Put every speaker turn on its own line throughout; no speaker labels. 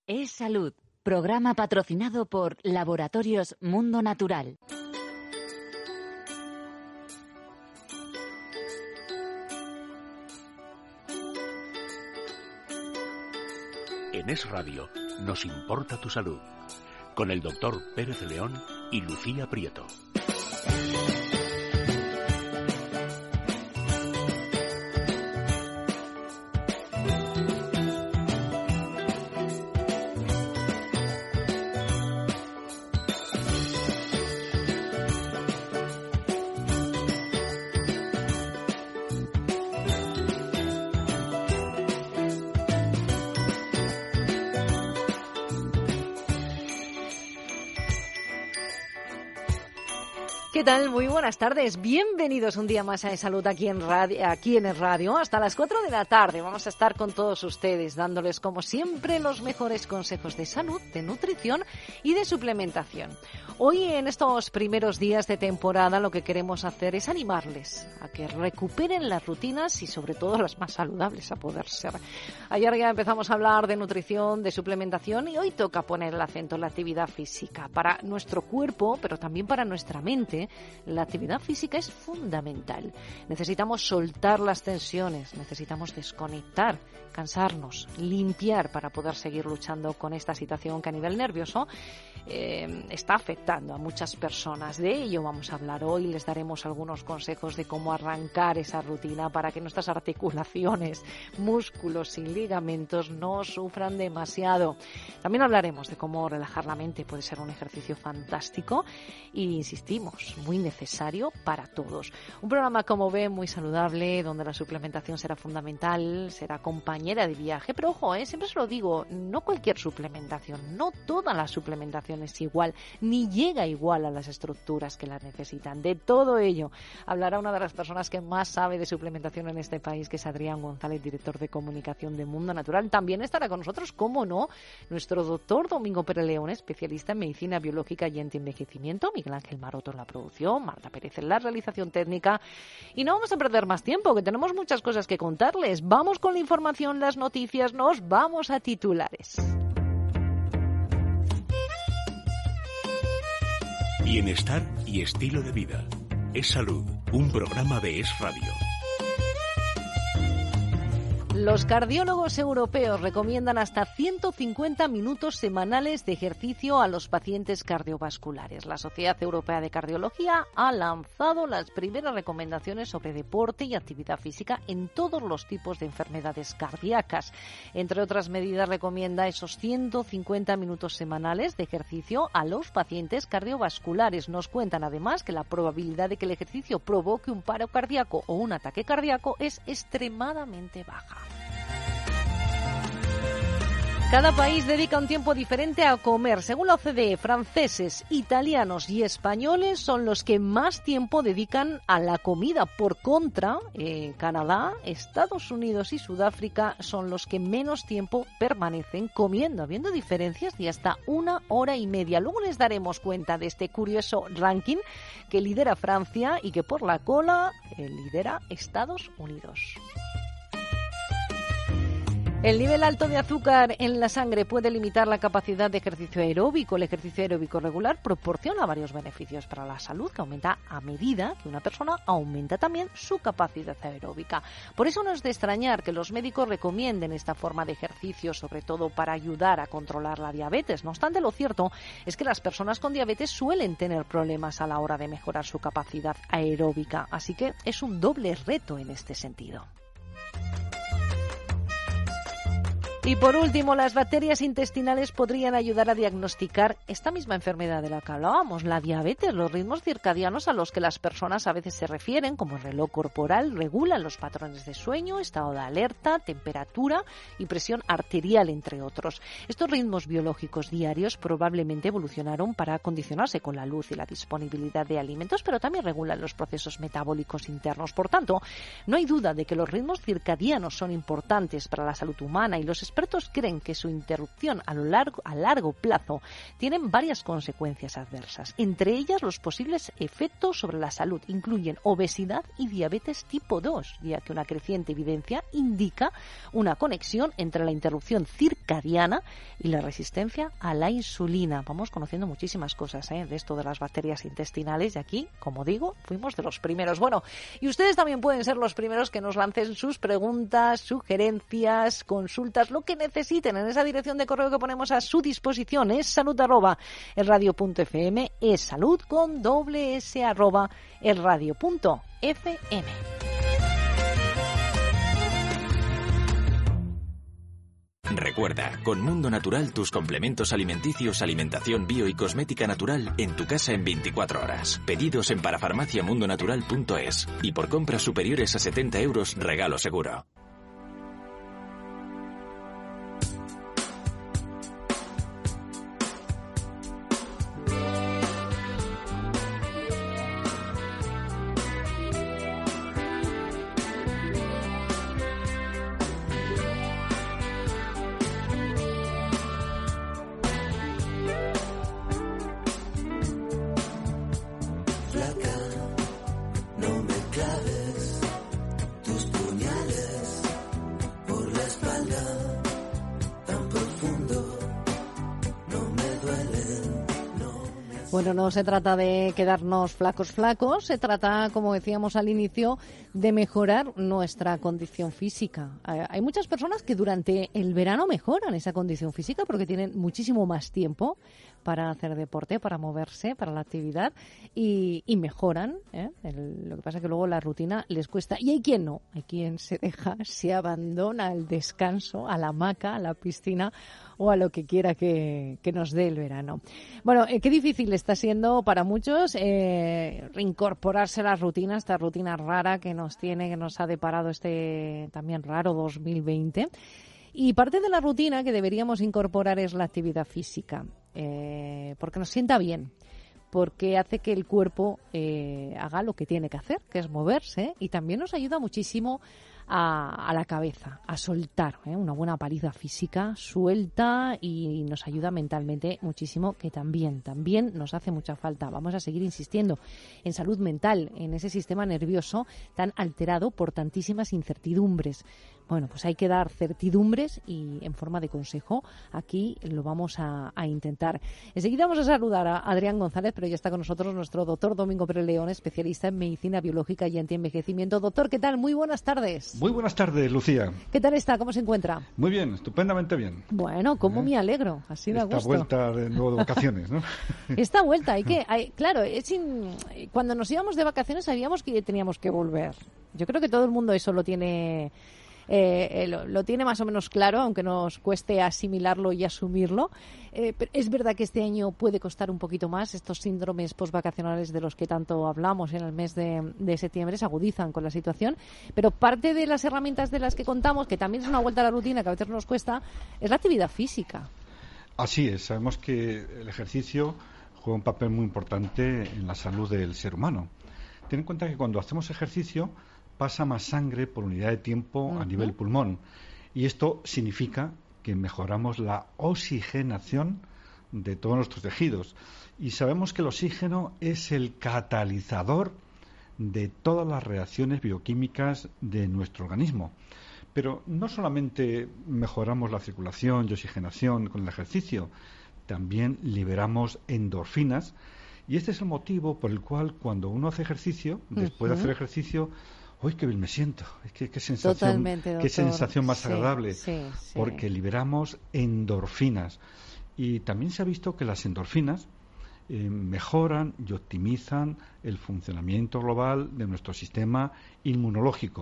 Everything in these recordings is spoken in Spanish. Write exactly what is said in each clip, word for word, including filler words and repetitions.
Es Salud, programa patrocinado por Laboratorios Mundo Natural.
En Es Radio nos importa tu salud, con el doctor Pérez León y Lucía Prieto.
¿Qué tal? Muy buenas tardes. Bienvenidos un día más a Es Salud aquí en radio, aquí en el radio. Hasta las cuatro de la tarde vamos a estar con todos ustedes, dándoles como siempre los mejores consejos de salud, de nutrición y de suplementación. Hoy, en estos primeros días de temporada, lo que queremos hacer es animarles a que recuperen las rutinas y sobre todo las más saludables a poder ser. Ayer ya empezamos a hablar de nutrición, de suplementación y hoy toca poner el acento en la actividad física para nuestro cuerpo, pero también para nuestra mente. La actividad física es fundamental. Necesitamos soltar las tensiones, necesitamos desconectar, cansarnos, limpiar para poder seguir luchando con esta situación que a nivel nervioso eh, está afectando a muchas personas. De ello vamos a hablar hoy. Les daremos algunos consejos de cómo arrancar esa rutina para que nuestras articulaciones, músculos y ligamentos no sufran demasiado. También hablaremos de cómo relajar la mente. Puede ser un ejercicio fantástico y insistimos, muy necesario para todos. Un programa, como ven, muy saludable, donde la suplementación será fundamental, será compañera de viaje, pero ojo, ¿eh? siempre se lo digo, no cualquier suplementación, no toda la suplementación es igual, ni llega igual a las estructuras que la necesitan. De todo ello hablará una de las personas que más sabe de suplementación en este país, que es Adrián González, director de comunicación de Mundo Natural. También estará con nosotros, cómo no, nuestro doctor Domingo Pérez León, especialista en medicina biológica y antienvejecimiento, Miguel Ángel Maroto en la producción, Marta Pérez en la realización técnica. Y no vamos a perder más tiempo, que tenemos muchas cosas que contarles. Vamos con la información, las noticias, nos vamos a titulares.
Bienestar y estilo de vida. Es Salud, un programa de Es Radio.
Los cardiólogos europeos recomiendan hasta ciento cincuenta minutos semanales de ejercicio a los pacientes cardiovasculares. La Sociedad Europea de Cardiología ha lanzado las primeras recomendaciones sobre deporte y actividad física en todos los tipos de enfermedades cardíacas. Entre otras medidas, recomienda esos ciento cincuenta minutos semanales de ejercicio a los pacientes cardiovasculares. Nos cuentan además que la probabilidad de que el ejercicio provoque un paro cardíaco o un ataque cardíaco es extremadamente baja. Cada país dedica un tiempo diferente a comer. Según la O C D E, franceses, italianos y españoles son los que más tiempo dedican a la comida. Por contra, en Canadá, Estados Unidos y Sudáfrica son los que menos tiempo permanecen comiendo, habiendo diferencias de hasta una hora y media. Luego les daremos cuenta de este curioso ranking que lidera Francia y que por la cola eh, lidera Estados Unidos. El nivel alto de azúcar en la sangre puede limitar la capacidad de ejercicio aeróbico. El ejercicio aeróbico regular proporciona varios beneficios para la salud, que aumenta a medida que una persona aumenta también su capacidad aeróbica. Por eso no es de extrañar que los médicos recomienden esta forma de ejercicio, sobre todo para ayudar a controlar la diabetes. No obstante, lo cierto es que las personas con diabetes suelen tener problemas a la hora de mejorar su capacidad aeróbica, así que es un doble reto en este sentido. Y por último, las bacterias intestinales podrían ayudar a diagnosticar esta misma enfermedad de la que hablábamos, la diabetes. Los ritmos circadianos a los que las personas a veces se refieren, como el reloj corporal, regulan los patrones de sueño, estado de alerta, temperatura y presión arterial, entre otros. Estos ritmos biológicos diarios probablemente evolucionaron para condicionarse con la luz y la disponibilidad de alimentos, pero también regulan los procesos metabólicos internos. Por tanto, no hay duda de que los ritmos circadianos son importantes para la salud humana, y los expertos creen que su interrupción a lo largo, a largo plazo tienen varias consecuencias adversas. Entre ellas, los posibles efectos sobre la salud incluyen obesidad y diabetes tipo dos, ya que una creciente evidencia indica una conexión entre la interrupción circadiana y la resistencia a la insulina. Vamos conociendo muchísimas cosas ¿eh? de esto de las bacterias intestinales y aquí, como digo, fuimos de los primeros. Bueno, y ustedes también pueden ser los primeros que nos lancen sus preguntas, sugerencias, consultas, lo que necesiten en esa dirección de correo que ponemos a su disposición. Es salud arroba elradio.fm, es salud con doble s arroba elradio.fm.
Recuerda, con Mundo Natural tus complementos alimenticios, alimentación bio y cosmética natural en tu casa en veinticuatro horas. Pedidos en parafarmaciamundonatural punto es y por compras superiores a setenta euros regalo seguro.
Bueno, no se trata de quedarnos flacos flacos, se trata, como decíamos al inicio, de mejorar nuestra condición física. Hay muchas personas que durante el verano mejoran esa condición física porque tienen muchísimo más tiempo para hacer deporte, para moverse, para la actividad y, y mejoran. ¿eh? El, lo que pasa es que luego la rutina les cuesta. Y hay quien no, hay quien se deja, se abandona al descanso, a la hamaca, a la piscina o a lo que quiera que, que nos dé el verano. Bueno, eh, qué difícil está siendo para muchos eh, reincorporarse a la rutina, esta rutina rara que nos tiene, que nos ha deparado este también raro dos mil veinte. Y parte de la rutina que deberíamos incorporar es la actividad física, eh, porque nos sienta bien, porque hace que el cuerpo eh, haga lo que tiene que hacer, que es moverse, y también nos ayuda muchísimo a, a la cabeza, a soltar, ¿eh? Una buena paliza física suelta y nos ayuda mentalmente muchísimo, que también, también nos hace mucha falta. Vamos a seguir insistiendo en salud mental, en ese sistema nervioso tan alterado por tantísimas incertidumbres. Bueno, pues hay que dar certidumbres y en forma de consejo aquí lo vamos a, a intentar. Enseguida vamos a saludar a Adrián González, pero ya está con nosotros nuestro doctor Domingo Pérez León, especialista en medicina biológica y antienvejecimiento. Doctor, ¿qué tal? Muy buenas tardes.
Muy buenas tardes, Lucía.
¿Qué tal está? ¿Cómo se encuentra?
Muy bien, estupendamente bien.
Bueno, cómo ¿Eh? me alegro. Así da gusto.
Esta vuelta de nuevo de vacaciones, ¿no?
Esta vuelta, hay que, hay, claro, es in, cuando nos íbamos de vacaciones sabíamos que teníamos que volver. Yo creo que todo el mundo eso lo tiene... Eh, lo, lo tiene más o menos claro, aunque nos cueste asimilarlo y asumirlo. Eh, pero es verdad que este año puede costar un poquito más. Estos síndromes postvacacionales de los que tanto hablamos en el mes de, de septiembre se agudizan con la situación. Pero parte de las herramientas de las que contamos, que también es una vuelta a la rutina que a veces nos cuesta, es la actividad física.
Así es. Sabemos que el ejercicio juega un papel muy importante en la salud del ser humano. Ten en cuenta que cuando hacemos ejercicio pasa más sangre por unidad de tiempo uh-huh. a nivel pulmón. Y esto significa que mejoramos la oxigenación de todos nuestros tejidos. Y sabemos que el oxígeno es el catalizador de todas las reacciones bioquímicas de nuestro organismo. Pero no solamente mejoramos la circulación y oxigenación con el ejercicio, también liberamos endorfinas. Y este es el motivo por el cual cuando uno hace ejercicio, después uh-huh. de hacer ejercicio, ¡uy, qué bien me siento! Qué, qué sensación, qué sensación más sí, agradable. Sí, sí. Porque liberamos endorfinas. Y también se ha visto que las endorfinas eh, mejoran y optimizan el funcionamiento global de nuestro sistema inmunológico.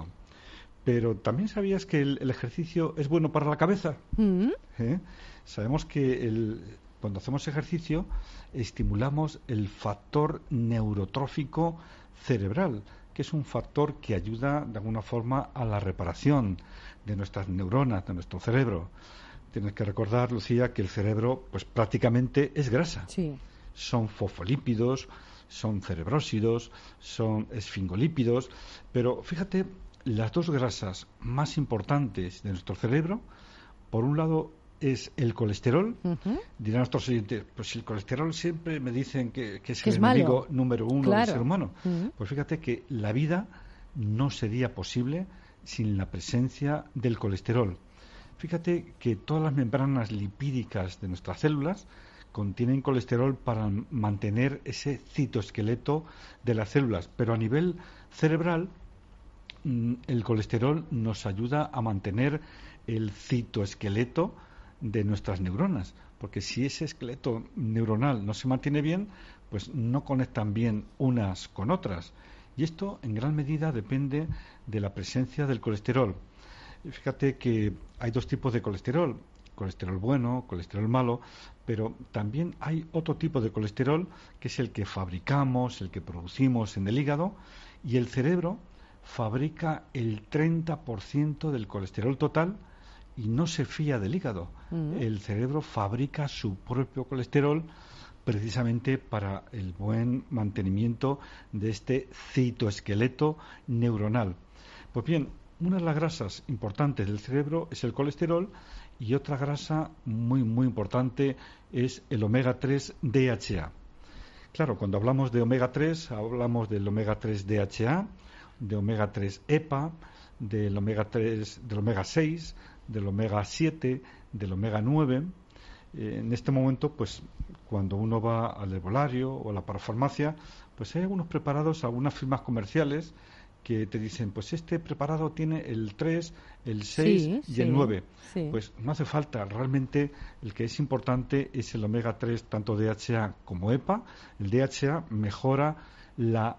Pero ¿también sabías que el, el ejercicio es bueno para la cabeza? ¿Mm? ¿Eh? Sabemos que el, cuando hacemos ejercicio estimulamos el factor neurotrófico cerebral, que es un factor que ayuda de alguna forma a la reparación de nuestras neuronas, de nuestro cerebro. Tienes que recordar, Lucía, que el cerebro pues prácticamente es grasa. Sí. Son fosfolípidos, son cerebrósidos, son esfingolípidos, pero fíjate, las dos grasas más importantes de nuestro cerebro, Por un lado es el colesterol.
Uh-huh.
Dirán nuestros oyentes, pues si el colesterol siempre me dicen que, que es
que
el
es
enemigo
malo.
número uno
Claro.
del ser humano.
Uh-huh.
Pues fíjate que la vida no sería posible sin la presencia del colesterol. Fíjate que todas las membranas lipídicas de nuestras células contienen colesterol para mantener ese citoesqueleto de las células, pero a nivel cerebral el colesterol nos ayuda a mantener el citoesqueleto de nuestras neuronas, porque si ese esqueleto neuronal no se mantiene bien, pues no conectan bien unas con otras, y esto en gran medida depende de la presencia del colesterol. Fíjate que hay dos tipos de colesterol, colesterol bueno, colesterol malo, pero también hay otro tipo de colesterol que es el que fabricamos, el que producimos en el hígado, y el cerebro fabrica el treinta por ciento del colesterol total y no se fía del hígado. Uh-huh. El cerebro fabrica su propio colesterol precisamente para el buen mantenimiento de este citoesqueleto neuronal. Pues bien, una de las grasas importantes del cerebro es el colesterol, y otra grasa muy muy importante es el omega tres D H A. Claro, cuando hablamos de omega tres, hablamos del omega tres D H A, de omega tres EPA, del omega tres, del omega seis, del omega siete, del omega nueve. Eh, en este momento, pues, cuando uno va al herbolario o a la parafarmacia, pues hay algunos preparados, algunas firmas comerciales que te dicen, pues este preparado tiene el tres, el seis
sí,
y
sí,
el nueve.
Sí.
Pues no hace falta, realmente el que es importante es el omega tres, tanto D H A como EPA. El D H A mejora la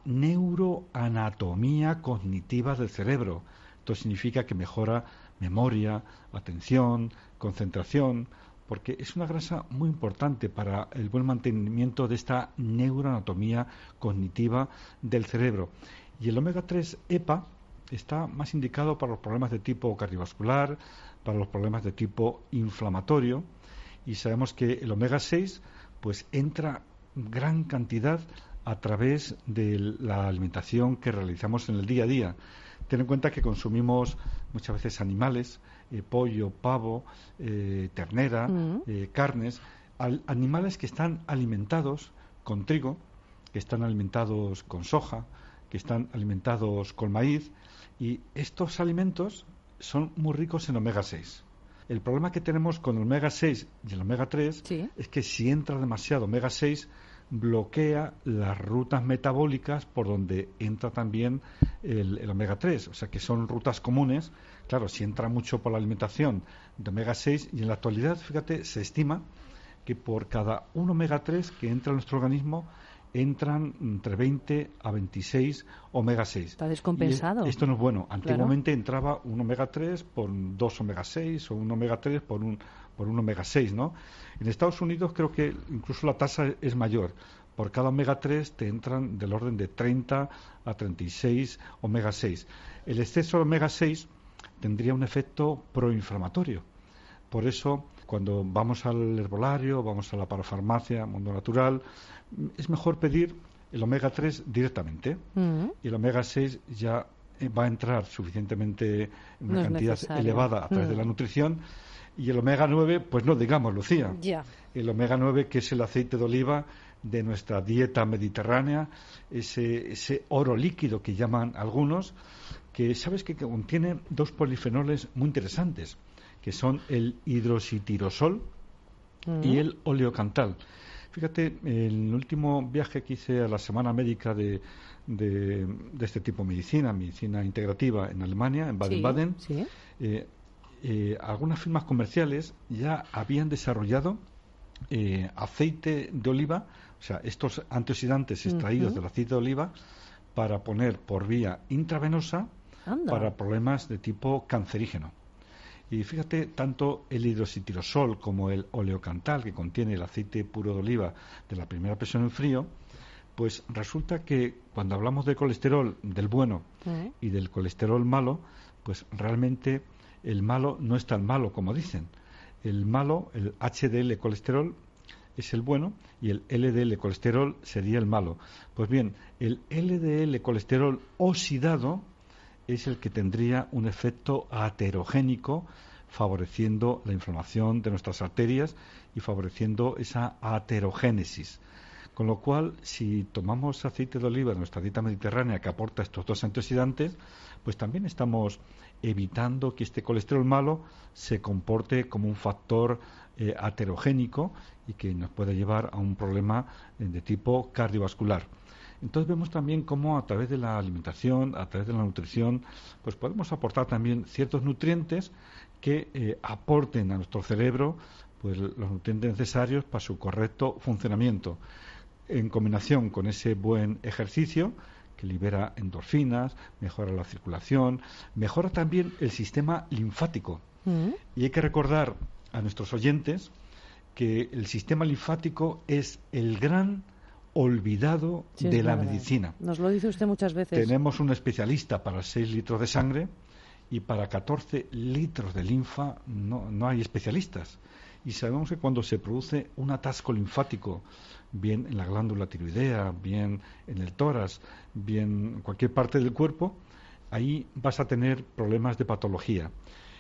neuroanatomía cognitiva del cerebro. Esto significa que mejora memoria, atención, concentración, porque es una grasa muy importante para el buen mantenimiento de esta neuroanatomía cognitiva del cerebro. Y el omega tres EPA está más indicado para los problemas de tipo cardiovascular, para los problemas de tipo inflamatorio, y sabemos que el omega seis pues entra gran cantidad a través de la alimentación que realizamos en el día a día. Ten en cuenta que consumimos muchas veces animales, eh, pollo, pavo, eh, ternera, mm. eh, carnes, al, animales que están alimentados con trigo, que están alimentados con soja, que están alimentados con maíz, y estos alimentos son muy ricos en omega seis. El problema que tenemos con el omega seis y el omega tres
sí.
es que si entra demasiado omega seis bloquea las rutas metabólicas por donde entra también el, el omega tres, o sea que son rutas comunes. Claro, si entra mucho por la alimentación de omega seis, y en la actualidad, fíjate, se estima que por cada un omega tres que entra en nuestro organismo entran entre veinte a veintiséis omega seis.
Está descompensado.
Y esto no es bueno. Antiguamente
claro.
entraba un omega tres por dos omega seis o un omega tres por un, por un omega seis, ¿no? En Estados Unidos creo que incluso la tasa es mayor. Por cada omega tres te entran del orden de treinta a treinta y seis omega seis. El exceso de omega seis tendría un efecto proinflamatorio. Por eso, cuando vamos al herbolario, vamos a la parafarmacia, Mundo Natural, es mejor pedir el omega tres directamente. Uh-huh. Y el omega seis ya va a entrar suficientemente en una
no
cantidad elevada a través uh-huh. de la nutrición. Y el omega nueve, pues no digamos, Lucía.
Yeah.
El omega nueve, que es el aceite de oliva de nuestra dieta mediterránea, ese, ese oro líquido que llaman algunos, que sabes que contiene dos polifenoles muy interesantes, que son el hidroxitirosol uh-huh. y el oleocantal. Fíjate, en el último viaje que hice a la Semana Médica de, de, de este tipo de medicina, medicina integrativa en Alemania, en Baden-Baden,
sí, sí.
Eh, eh, algunas firmas comerciales ya habían desarrollado eh, aceite de oliva, o sea, estos antioxidantes extraídos uh-huh. del aceite de oliva, para poner por vía intravenosa
Anda.
Para problemas de tipo cancerígeno. Y fíjate, tanto el hidroxitirosol como el oleocantal, que contiene el aceite puro de oliva de la primera presión en frío, pues resulta que cuando hablamos de colesterol del bueno ¿Eh? y del colesterol malo, pues realmente el malo no es tan malo como dicen. El malo, el H D L colesterol, es el bueno, y el L D L colesterol sería el malo. Pues bien, el L D L colesterol oxidado es el que tendría un efecto aterogénico favoreciendo la inflamación de nuestras arterias y favoreciendo esa aterogénesis. Con lo cual, si tomamos aceite de oliva en nuestra dieta mediterránea que aporta estos dos antioxidantes, pues también estamos evitando que este colesterol malo se comporte como un factor eh, aterogénico y que nos puede llevar a un problema eh, de tipo cardiovascular. Entonces vemos también cómo a través de la alimentación, a través de la nutrición, pues podemos aportar también ciertos nutrientes que eh, aporten a nuestro cerebro pues los nutrientes necesarios para su correcto funcionamiento, en combinación con ese buen ejercicio que libera endorfinas, mejora la circulación, mejora también el sistema linfático. Mm. Y hay que recordar a nuestros oyentes que el sistema linfático es el gran olvidado sí, de la verdad. medicina.
Nos lo dice usted muchas veces.
Tenemos un especialista para seis litros de sangre y para catorce litros de linfa no, no hay especialistas. Y sabemos que cuando se produce un atasco linfático, bien en la glándula tiroidea, bien en el tórax, bien en cualquier parte del cuerpo, ahí vas a tener problemas de patología.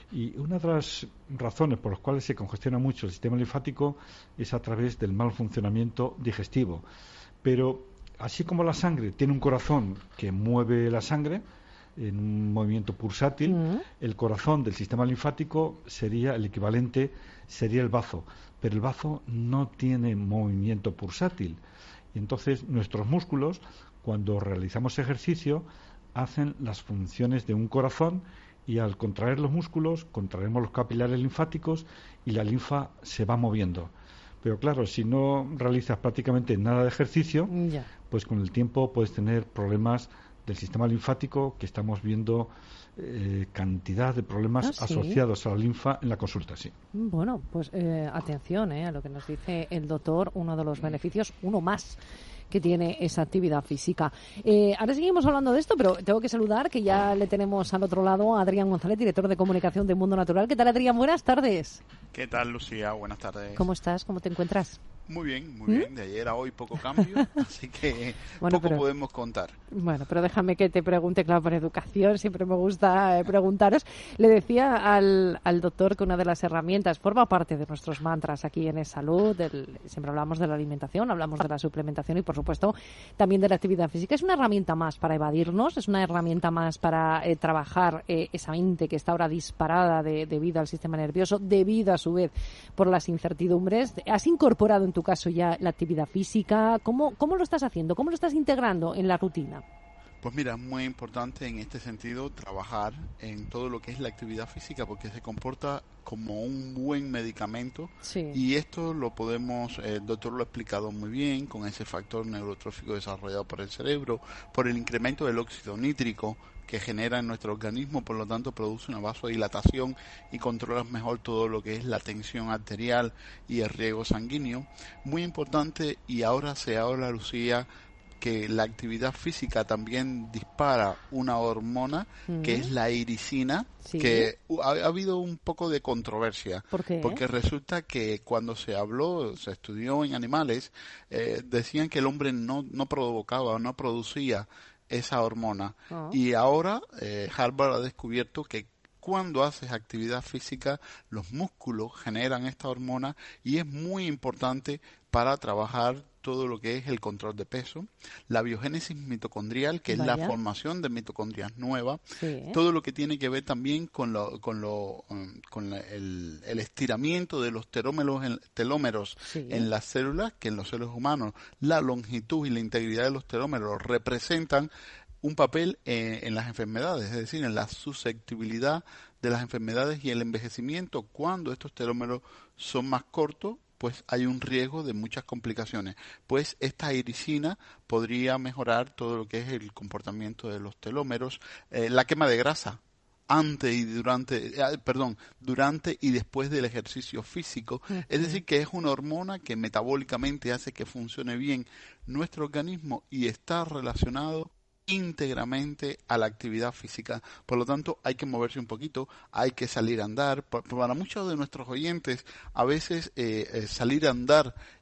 Y una de las razones por las cuales se congestiona mucho el sistema linfático es a través del mal funcionamiento digestivo. Pero así como la sangre tiene un corazón que mueve la sangre en un movimiento pulsátil, uh-huh. el corazón del sistema linfático sería el equivalente, sería el bazo, pero el bazo no tiene movimiento pulsátil. Y entonces nuestros músculos, cuando realizamos ejercicio, hacen las funciones de un corazón y al contraer los músculos, contraemos los capilares linfáticos y la linfa se va moviendo. Pero claro, si no realizas prácticamente nada de ejercicio, ya. pues con el tiempo puedes tener problemas del sistema linfático, que estamos viendo eh, cantidad de problemas ¿Ah, sí? asociados a la linfa en la consulta, sí.
Bueno, pues eh, atención eh, a lo que nos dice el doctor, uno de los beneficios, uno más que tiene esa actividad física. Eh, ahora seguimos hablando de esto, pero tengo que saludar que ya le tenemos al otro lado a Adrián González, director de comunicación de Mundo Natural. ¿Qué tal, Adrián? Buenas tardes.
¿Qué tal, Lucía? Buenas tardes.
¿Cómo estás? ¿Cómo te encuentras?
Muy bien, muy ¿Mm? bien. De ayer a hoy poco cambio, así que bueno, poco pero, podemos contar.
Bueno, pero déjame que te pregunte, claro, por educación, siempre me gusta eh, preguntaros. Le decía al, al doctor que una de las herramientas, forma parte de nuestros mantras aquí en Es Salud, del, siempre hablamos de la alimentación, hablamos de la suplementación y, por supuesto, también de la actividad física. Es una herramienta más para evadirnos, es una herramienta más para eh, trabajar eh, esa mente que está ahora disparada de, debido al sistema nervioso, debido a su vez por las incertidumbres. ¿Has incorporado en tu caso ya la actividad física? ¿Cómo, cómo lo estás haciendo? ¿Cómo lo estás integrando en la rutina?
Pues mira, es muy importante en este sentido trabajar en todo lo que es la actividad física porque se comporta como un buen medicamento sí. y esto lo podemos, el doctor lo ha explicado muy bien con ese factor neurotrófico desarrollado por el cerebro, por el incremento del óxido nítrico que genera en nuestro organismo, por lo tanto produce una vasodilatación y controlas mejor todo lo que es la tensión arterial y el riego sanguíneo. Muy importante, y ahora se habla, Lucía, que la actividad física también dispara una hormona mm. que es la iricina, ¿sí? que ha, ha habido un poco de controversia.
¿Por qué?
Porque resulta que cuando se habló, se estudió en animales, eh, decían que el hombre no, no provocaba o no producía esa hormona. Oh. Y ahora eh, Harvard ha descubierto que cuando haces actividad física, los músculos generan esta hormona y es muy importante para trabajar todo lo que es el control de peso, la biogénesis mitocondrial, que Vaya. es la formación de mitocondrias nuevas, sí. todo lo que tiene que ver también con lo, con lo, um, con la, el, el estiramiento de los telómeros, en, telómeros sí. en las células, que en los seres humanos la longitud y la integridad de los telómeros representan un papel eh, en las enfermedades, es decir, en la susceptibilidad de las enfermedades y el envejecimiento. Cuando estos telómeros son más cortos, pues hay un riesgo de muchas complicaciones. Pues esta iricina podría mejorar todo lo que es el comportamiento de los telómeros, eh, la quema de grasa antes y durante, eh, perdón, durante y después del ejercicio físico. Uh-huh. Es decir, que es una hormona que metabólicamente hace que funcione bien nuestro organismo y está relacionado íntegramente a la actividad física. Por lo tanto, hay que moverse un poquito, hay que salir a andar. Para muchos de nuestros oyentes, a veces eh, eh, salir a andar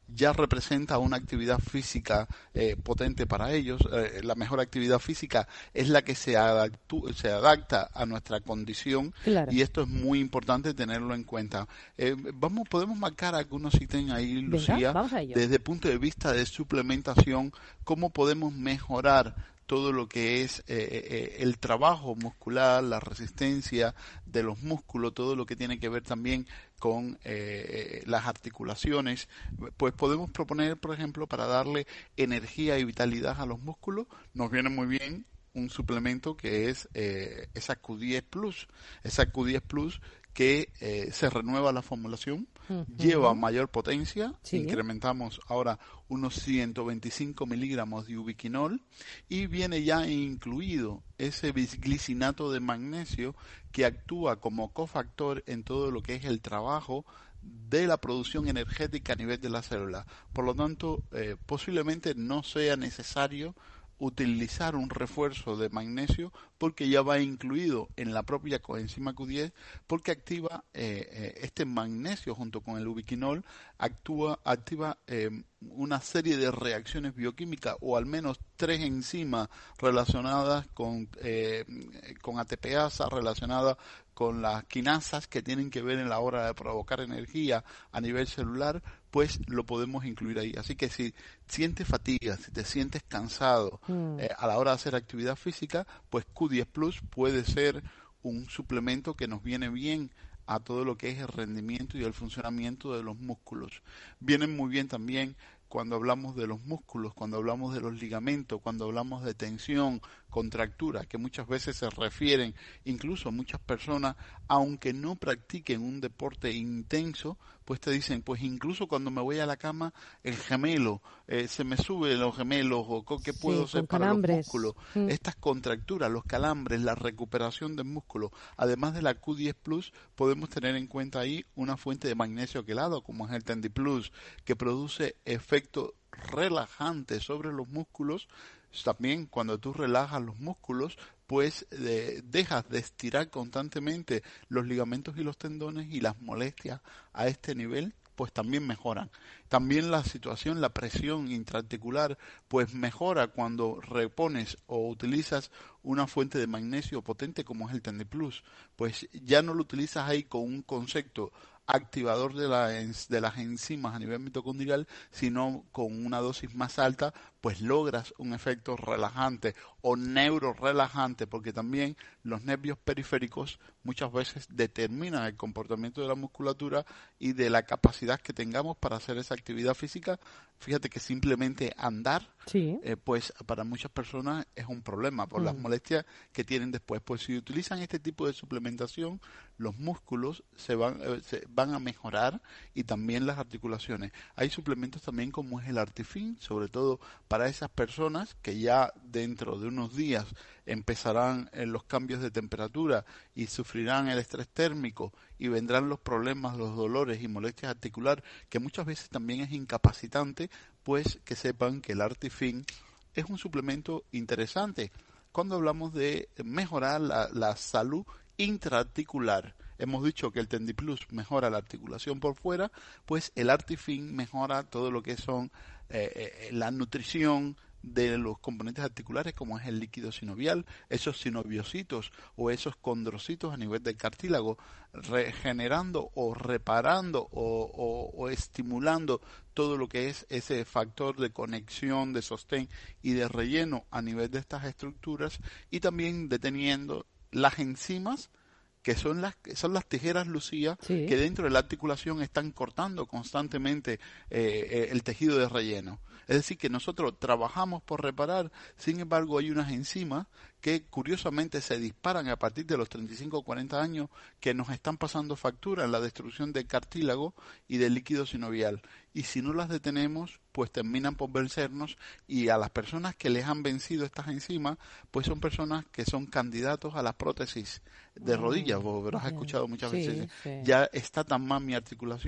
ya representa una actividad física eh, potente para ellos. Eh, la mejor actividad física es la que se, adaptu- se adapta a nuestra condición, claro. Y esto es muy importante tenerlo en cuenta. Eh, vamos, podemos marcar algunos ítems ahí, Lucía, Venga, desde el punto de vista de suplementación, cómo podemos mejorar todo lo que es eh, eh, el trabajo muscular, la resistencia de los músculos, todo lo que tiene que ver también con eh, las articulaciones. Pues podemos proponer, por ejemplo, para darle energía y vitalidad a los músculos, nos viene muy bien un suplemento que es eh, esa Q diez Plus, esa Q diez Plus que eh, se renueva la formulación, uh-huh. lleva mayor potencia, sí. incrementamos ahora unos ciento veinticinco miligramos de ubiquinol y viene ya incluido ese bisglicinato de magnesio que actúa como cofactor en todo lo que es el trabajo de la producción energética a nivel de la célula. Por lo tanto, eh, posiblemente no sea necesario utilizar un refuerzo de magnesio porque ya va incluido en la propia coenzima Q diez, porque activa eh, eh, este magnesio junto con el ubiquinol, actúa, activa eh, una serie de reacciones bioquímicas, o al menos tres enzimas relacionadas con, eh, con A T P asa, relacionadas con las quinasas que tienen que ver en la hora de provocar energía a nivel celular, pues lo podemos incluir ahí. Así que si sientes fatiga, si te sientes cansado mm. eh, a la hora de hacer actividad física, pues Q diez Plus puede ser un suplemento que nos viene bien a todo lo que es el rendimiento y el funcionamiento de los músculos. Vienen muy bien también cuando hablamos de los músculos, cuando hablamos de los ligamentos, cuando hablamos de tensión, contractura, que muchas veces se refieren, incluso muchas personas, aunque no practiquen un deporte intenso, pues te dicen, pues incluso cuando me voy a la cama, el gemelo, eh, se me suben los gemelos, o ¿qué puedo sí, hacer para calambres. Los músculos? Mm. Estas contracturas, los calambres, la recuperación del músculo, además de la Q diez Plus, podemos tener en cuenta ahí una fuente de magnesio quelado, como es el TendiPlus, que produce efecto relajante sobre los músculos. También cuando tú relajas los músculos, pues eh, dejas de estirar constantemente los ligamentos y los tendones, y las molestias a este nivel pues también mejoran. También la situación, la presión intraarticular, pues mejora cuando repones o utilizas una fuente de magnesio potente como es el TendiPlus. Pues ya no lo utilizas ahí con un concepto activador de, la, de las enzimas a nivel mitocondrial, sino con una dosis más alta, pues logras un efecto relajante o neurorelajante, porque también los nervios periféricos muchas veces determinan el comportamiento de la musculatura y de la capacidad que tengamos para hacer esa actividad física. Fíjate que simplemente andar, sí. eh, pues para muchas personas es un problema por mm. las molestias que tienen después. Pues si utilizan este tipo de suplementación, los músculos se van, eh, se van a mejorar, y también las articulaciones. Hay suplementos también como es el Artifin, sobre todo para esas personas que ya dentro de unos días empezarán eh, los cambios de temperatura y sufrirán el estrés térmico, y vendrán los problemas, los dolores y molestias articulares, que muchas veces también es incapacitante, pues que sepan que el Artifin es un suplemento interesante cuando hablamos de mejorar la, la salud intraarticular. Hemos dicho que el TendiPlus mejora la articulación por fuera, pues el Artifin mejora todo lo que son eh, eh, la nutrición de los componentes articulares, como es el líquido sinovial, esos sinoviocitos o esos condrocitos a nivel del cartílago, regenerando o reparando o, o, o estimulando todo lo que es ese factor de conexión, de sostén y de relleno a nivel de estas estructuras, y también deteniendo las enzimas, que son las son las tijeras, Lucía, sí. que dentro de la articulación están cortando constantemente eh, el tejido de relleno. Es decir, que nosotros trabajamos por reparar, sin embargo hay unas enzimas que curiosamente se disparan a partir de los treinta y cinco o cuarenta años, que nos están pasando factura en la destrucción del cartílago y del líquido sinovial. Y si no las detenemos, pues terminan por vencernos, y a las personas que les han vencido estas enzimas, pues son personas que son candidatos a las prótesis de rodillas. Vos lo has escuchado muchas
sí,
veces.
Sí.
Ya está tan mal mi articulación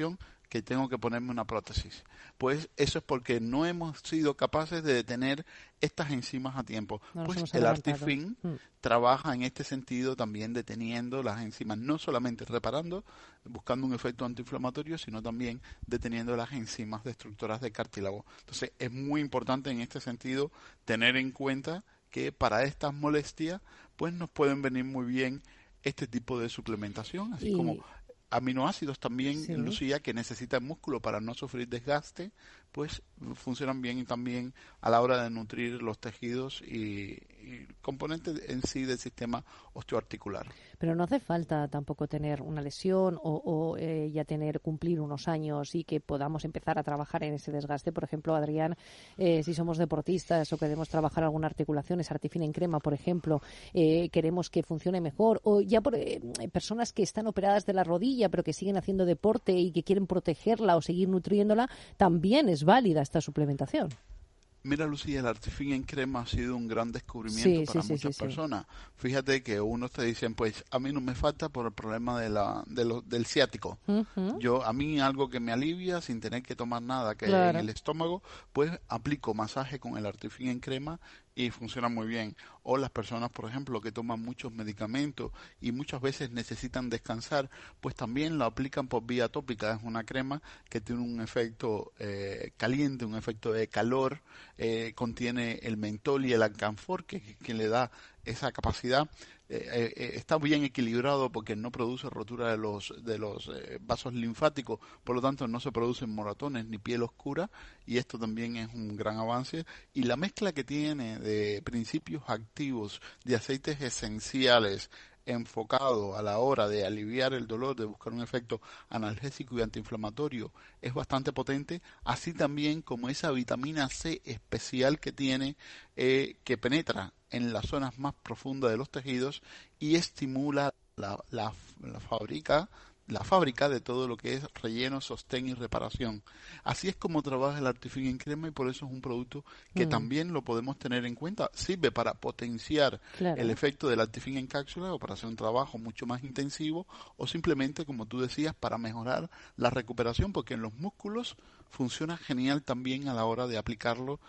que tengo que ponerme una prótesis. Pues eso es porque no hemos sido capaces de detener estas enzimas a tiempo.
No
pues el Artifin mm. trabaja en este sentido también deteniendo las enzimas, no solamente reparando, buscando un efecto antiinflamatorio, sino también deteniendo las enzimas destructoras de cartílago. Entonces es muy importante en este sentido tener en cuenta que para estas molestias pues nos pueden venir muy bien este tipo de suplementación, así y... como aminoácidos también, sí. Lucía, que necesita el músculo para no sufrir desgaste, pues funcionan bien y también a la hora de nutrir los tejidos y, y componentes en sí del sistema osteoarticular.
Pero no hace falta tampoco tener una lesión o, o eh, ya tener cumplir unos años y que podamos empezar a trabajar en ese desgaste. Por ejemplo, Adrián, eh, si somos deportistas o queremos trabajar alguna articulación, esa Artifin en crema, por ejemplo, eh, queremos que funcione mejor, o ya por eh, personas que están operadas de la rodilla pero que siguen haciendo deporte y que quieren protegerla o seguir nutriéndola, también es válida esta suplementación.
Mira, Lucía, el Artifin en crema ha sido un gran descubrimiento sí, para sí, muchas sí, sí, personas. Sí. Fíjate que unos te dicen, pues a mí no me falta por el problema de la, de lo, del ciático. Uh-huh. Yo, a mí algo que me alivia sin tener que tomar nada que claro. en el estómago, pues aplico masaje con el Artifin en crema y funciona muy bien. O las personas, por ejemplo, que toman muchos medicamentos y muchas veces necesitan descansar, pues también lo aplican por vía tópica. Es una crema que tiene un efecto eh, caliente, un efecto de calor, eh, contiene el mentol y el alcanfor, que, que, que le da esa capacidad. Eh, eh, está bien equilibrado porque no produce rotura de los de los eh, vasos linfáticos, por lo tanto no se producen moratones ni piel oscura, y esto también es un gran avance. Y la mezcla que tiene de principios activos, de aceites esenciales, enfocado a la hora de aliviar el dolor, de buscar un efecto analgésico y antiinflamatorio, es bastante potente, así también como esa vitamina C especial que tiene, eh, que penetra en las zonas más profundas de los tejidos y estimula la, la, la fábrica la fábrica de todo lo que es relleno, sostén y reparación. Así es como trabaja el Artifin en crema, y por eso es un producto que mm. también lo podemos tener en cuenta. Sirve para potenciar claro. el efecto del Artifin en cápsula, o para hacer un trabajo mucho más intensivo, o simplemente, como tú decías, para mejorar la recuperación, porque en los músculos funciona genial también a la hora de aplicarlo,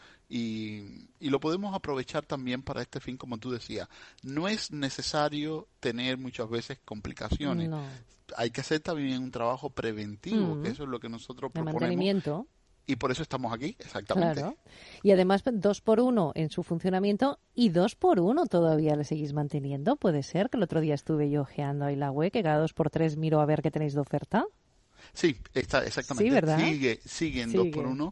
y, y lo podemos aprovechar también para este fin, como tú decías. No es necesario tener muchas veces complicaciones. No. Hay que hacer también un trabajo preventivo, mm. que eso es lo que nosotros proponemos. De mantenimiento. Y por eso estamos aquí, exactamente.
Claro. Y además dos por uno en su funcionamiento, y dos por uno todavía le seguís manteniendo. Puede ser que el otro día estuve yo ojeando ahí la web, que cada dos por tres miro a ver qué tenéis de oferta.
Sí, está, exactamente.
Sí, ¿verdad?
Sigue, sigue en dos por uno.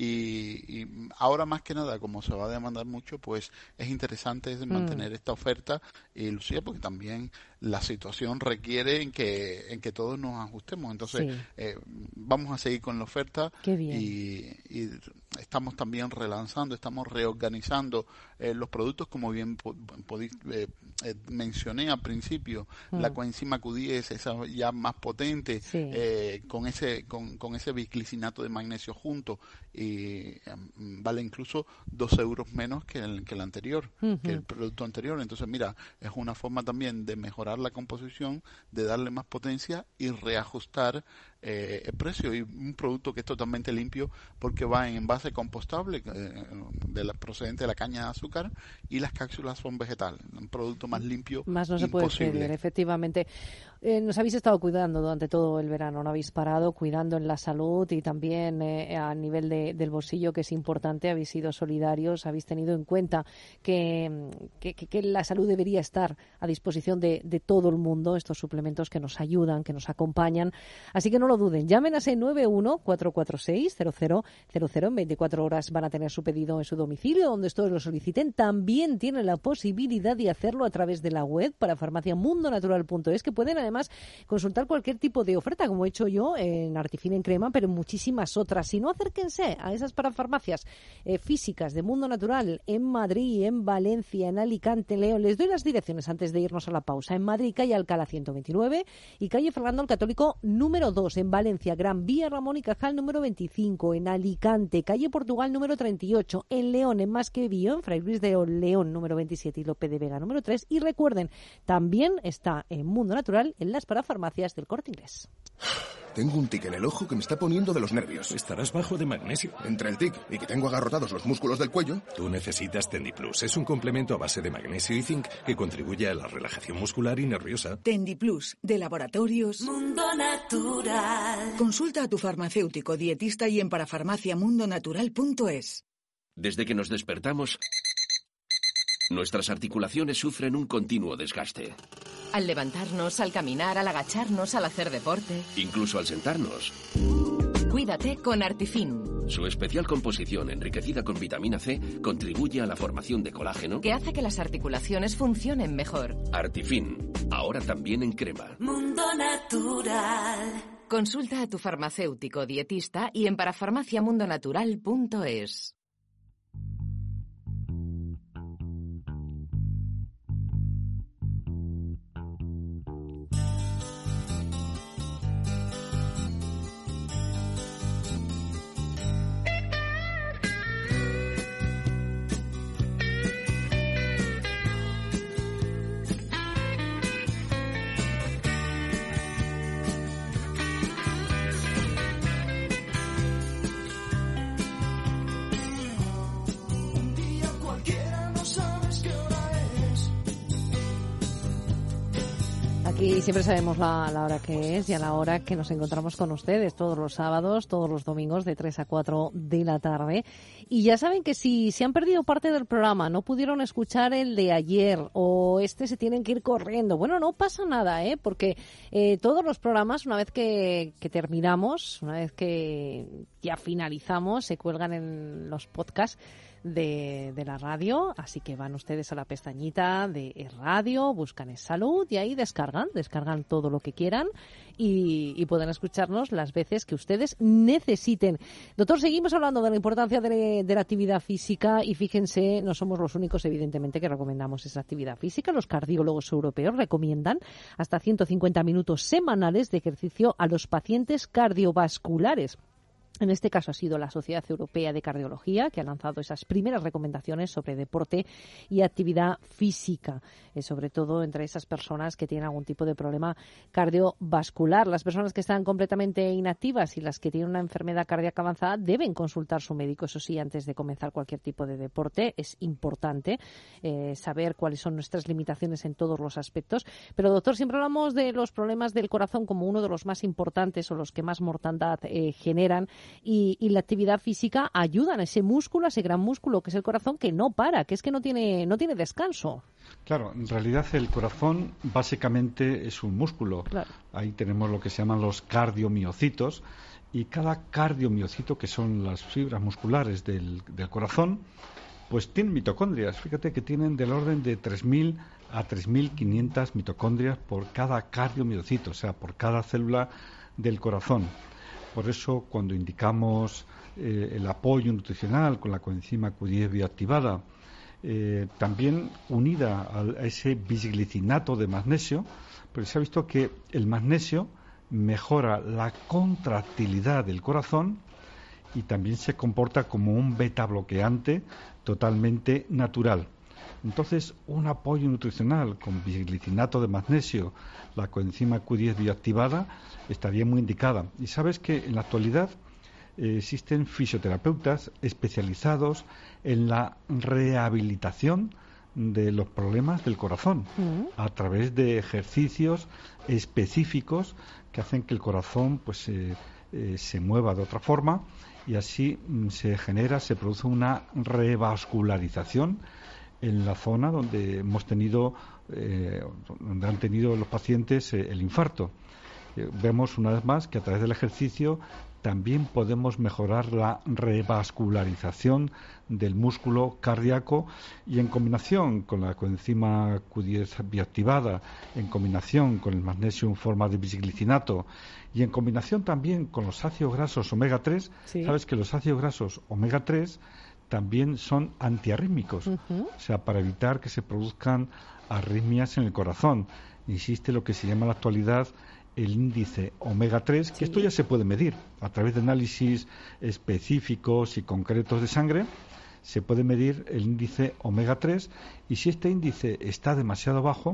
Y, y ahora más que nada, como se va a demandar mucho, pues es interesante mantener mm. esta oferta, y Lucía, porque también la situación requiere en que en que todos nos ajustemos. Entonces sí. eh, vamos a seguir con la oferta.
Qué bien.
Y, y estamos también relanzando, estamos reorganizando eh, los productos, como bien po- po- eh, eh, mencioné al principio. Mm. La coenzima Q diez, esa ya más potente, sí. eh, con ese con, con ese biclicinato de magnesio junto, y um, vale incluso dos euros menos que el, que el anterior, uh-huh. que el producto anterior. Entonces, mira, es una forma también de mejorar la composición, de darle más potencia y reajustar eh, el precio. Y un producto que es totalmente limpio, porque va en envase compostable, eh, de la, procedente de la caña de azúcar, y las cápsulas son vegetales. Un producto más limpio,
más no se
imposible.
puede pedir, efectivamente. Eh, nos habéis estado cuidando durante todo el verano, no habéis parado, cuidando en la salud y también eh, a nivel de, del bolsillo, que es importante. Habéis sido solidarios, habéis tenido en cuenta que, que, que la salud debería estar a disposición de, de todo el mundo, estos suplementos que nos ayudan, que nos acompañan. Así que no lo duden, llamen a ese nueve uno cuatro cuatro seis cero cero cero cero. En veinticuatro horas van a tener su pedido en su domicilio, donde todos lo soliciten. También tienen la posibilidad de hacerlo a través de la web para farmacia mundo natural punto es, que pueden además consultar cualquier tipo de oferta, como he hecho yo en Artifin en crema, pero en muchísimas otras. Si no, acérquense a esas parafarmacias eh, físicas de Mundo Natural en Madrid, en Valencia, en Alicante, en León. Les doy las direcciones antes de irnos a la pausa. En Madrid, calle Alcalá ciento veintinueve, y calle Fernando el Católico número dos. En Valencia, Gran Vía Ramón y Cajal número veinticinco. En Alicante, calle Portugal número treinta y ocho. En León, en Más que Bio, en Fray Luis de León número veintisiete y Lope de Vega número tres. Y recuerden, también está en Mundo Natural en las parafarmacias del Corte Inglés.
Tengo un tic en el ojo que me está poniendo de los nervios.
Estarás bajo de magnesio.
Entre el tic y que tengo agarrotados los músculos del cuello...
Tú necesitas Tendiplus. Es un complemento a base de magnesio y zinc que contribuye a la relajación muscular y nerviosa.
Tendiplus, de Laboratorios
Mundo Natural.
Consulta a tu farmacéutico, dietista y en parafarmacia mundo natural punto es.
Desde que nos despertamos, nuestras articulaciones sufren un continuo desgaste.
Al levantarnos, al caminar, al agacharnos, al hacer deporte.
Incluso al sentarnos.
Cuídate con Artifin.
Su especial composición enriquecida con vitamina C contribuye a la formación de colágeno
que hace que las articulaciones funcionen mejor.
Artifin, ahora también en crema.
Mundo Natural.
Consulta a tu farmacéutico, dietista y en parafarmacia mundo natural punto es.
Y siempre sabemos la, la hora que es y a la hora que nos encontramos con ustedes todos los sábados, todos los domingos de tres a cuatro de la tarde. Y ya saben que si se han perdido parte del programa, no pudieron escuchar el de ayer o este se tienen que ir corriendo. Bueno, no pasa nada, ¿eh? Porque eh, todos los programas, una vez que, que terminamos, una vez que ya finalizamos, se cuelgan en los podcasts De, de la radio, así que van ustedes a la pestañita de Es Radio, buscan Es Salud y ahí descargan, descargan todo lo que quieran y, y pueden escucharnos las veces que ustedes necesiten. Doctor, seguimos hablando de la importancia de, de la actividad física y fíjense, no somos los únicos evidentemente que recomendamos esa actividad física. Los cardiólogos europeos recomiendan hasta ciento cincuenta minutos semanales de ejercicio a los pacientes cardiovasculares. En este caso ha sido la Sociedad Europea de Cardiología que ha lanzado esas primeras recomendaciones sobre deporte y actividad física, eh, sobre todo entre esas personas que tienen algún tipo de problema cardiovascular. Las personas que están completamente inactivas y las que tienen una enfermedad cardíaca avanzada deben consultar a su médico, eso sí, antes de comenzar cualquier tipo de deporte. Es importante eh, saber cuáles son nuestras limitaciones en todos los aspectos. Pero, doctor, siempre hablamos de los problemas del corazón como uno de los más importantes o los que más mortandad eh, generan. Y, y la actividad física ayuda a ese músculo, a ese gran músculo que es el corazón, que no para, que es que no tiene, no tiene descanso.
Claro, en realidad el corazón básicamente es un músculo.
Claro.
Ahí tenemos lo que se llaman los cardiomiocitos y cada cardiomiocito, que son las fibras musculares del, del corazón, pues tienen mitocondrias. Fíjate que tienen del orden de tres mil a tres mil quinientas mitocondrias por cada cardiomiocito, o sea, por cada célula del corazón. Por eso, cuando indicamos eh, el apoyo nutricional con la coenzima Q diez bioactivada, eh, también unida a, a ese bisglicinato de magnesio, porque se ha visto que el magnesio mejora la contractilidad del corazón y también se comporta como un beta bloqueante totalmente natural. Entonces, un apoyo nutricional con bisglicinato de magnesio, la coenzima Q diez bioactivada, estaría muy indicada. Y sabes que en la actualidad eh, existen fisioterapeutas especializados en la rehabilitación de los problemas del corazón uh-huh. a través de ejercicios específicos que hacen que el corazón pues eh, eh, se mueva de otra forma y así mm, se genera, se produce una revascularización en la zona donde hemos tenido, eh, donde han tenido los pacientes eh, el infarto. Eh, vemos una vez más que a través del ejercicio también podemos mejorar la revascularización del músculo cardíaco y en combinación con la coenzima Q diez bioactivada, en combinación con el magnesio en forma de bisglicinato y en combinación también con los ácidos grasos omega tres, sí. Sabes que los ácidos grasos omega tres también son antiarrítmicos, uh-huh. o sea, para evitar que se produzcan arritmias en el corazón. Existe lo que se llama en la actualidad el índice omega tres, que sí. Esto ya se puede medir a través de análisis específicos y concretos de sangre. Se puede medir el índice omega tres y si este índice está demasiado bajo,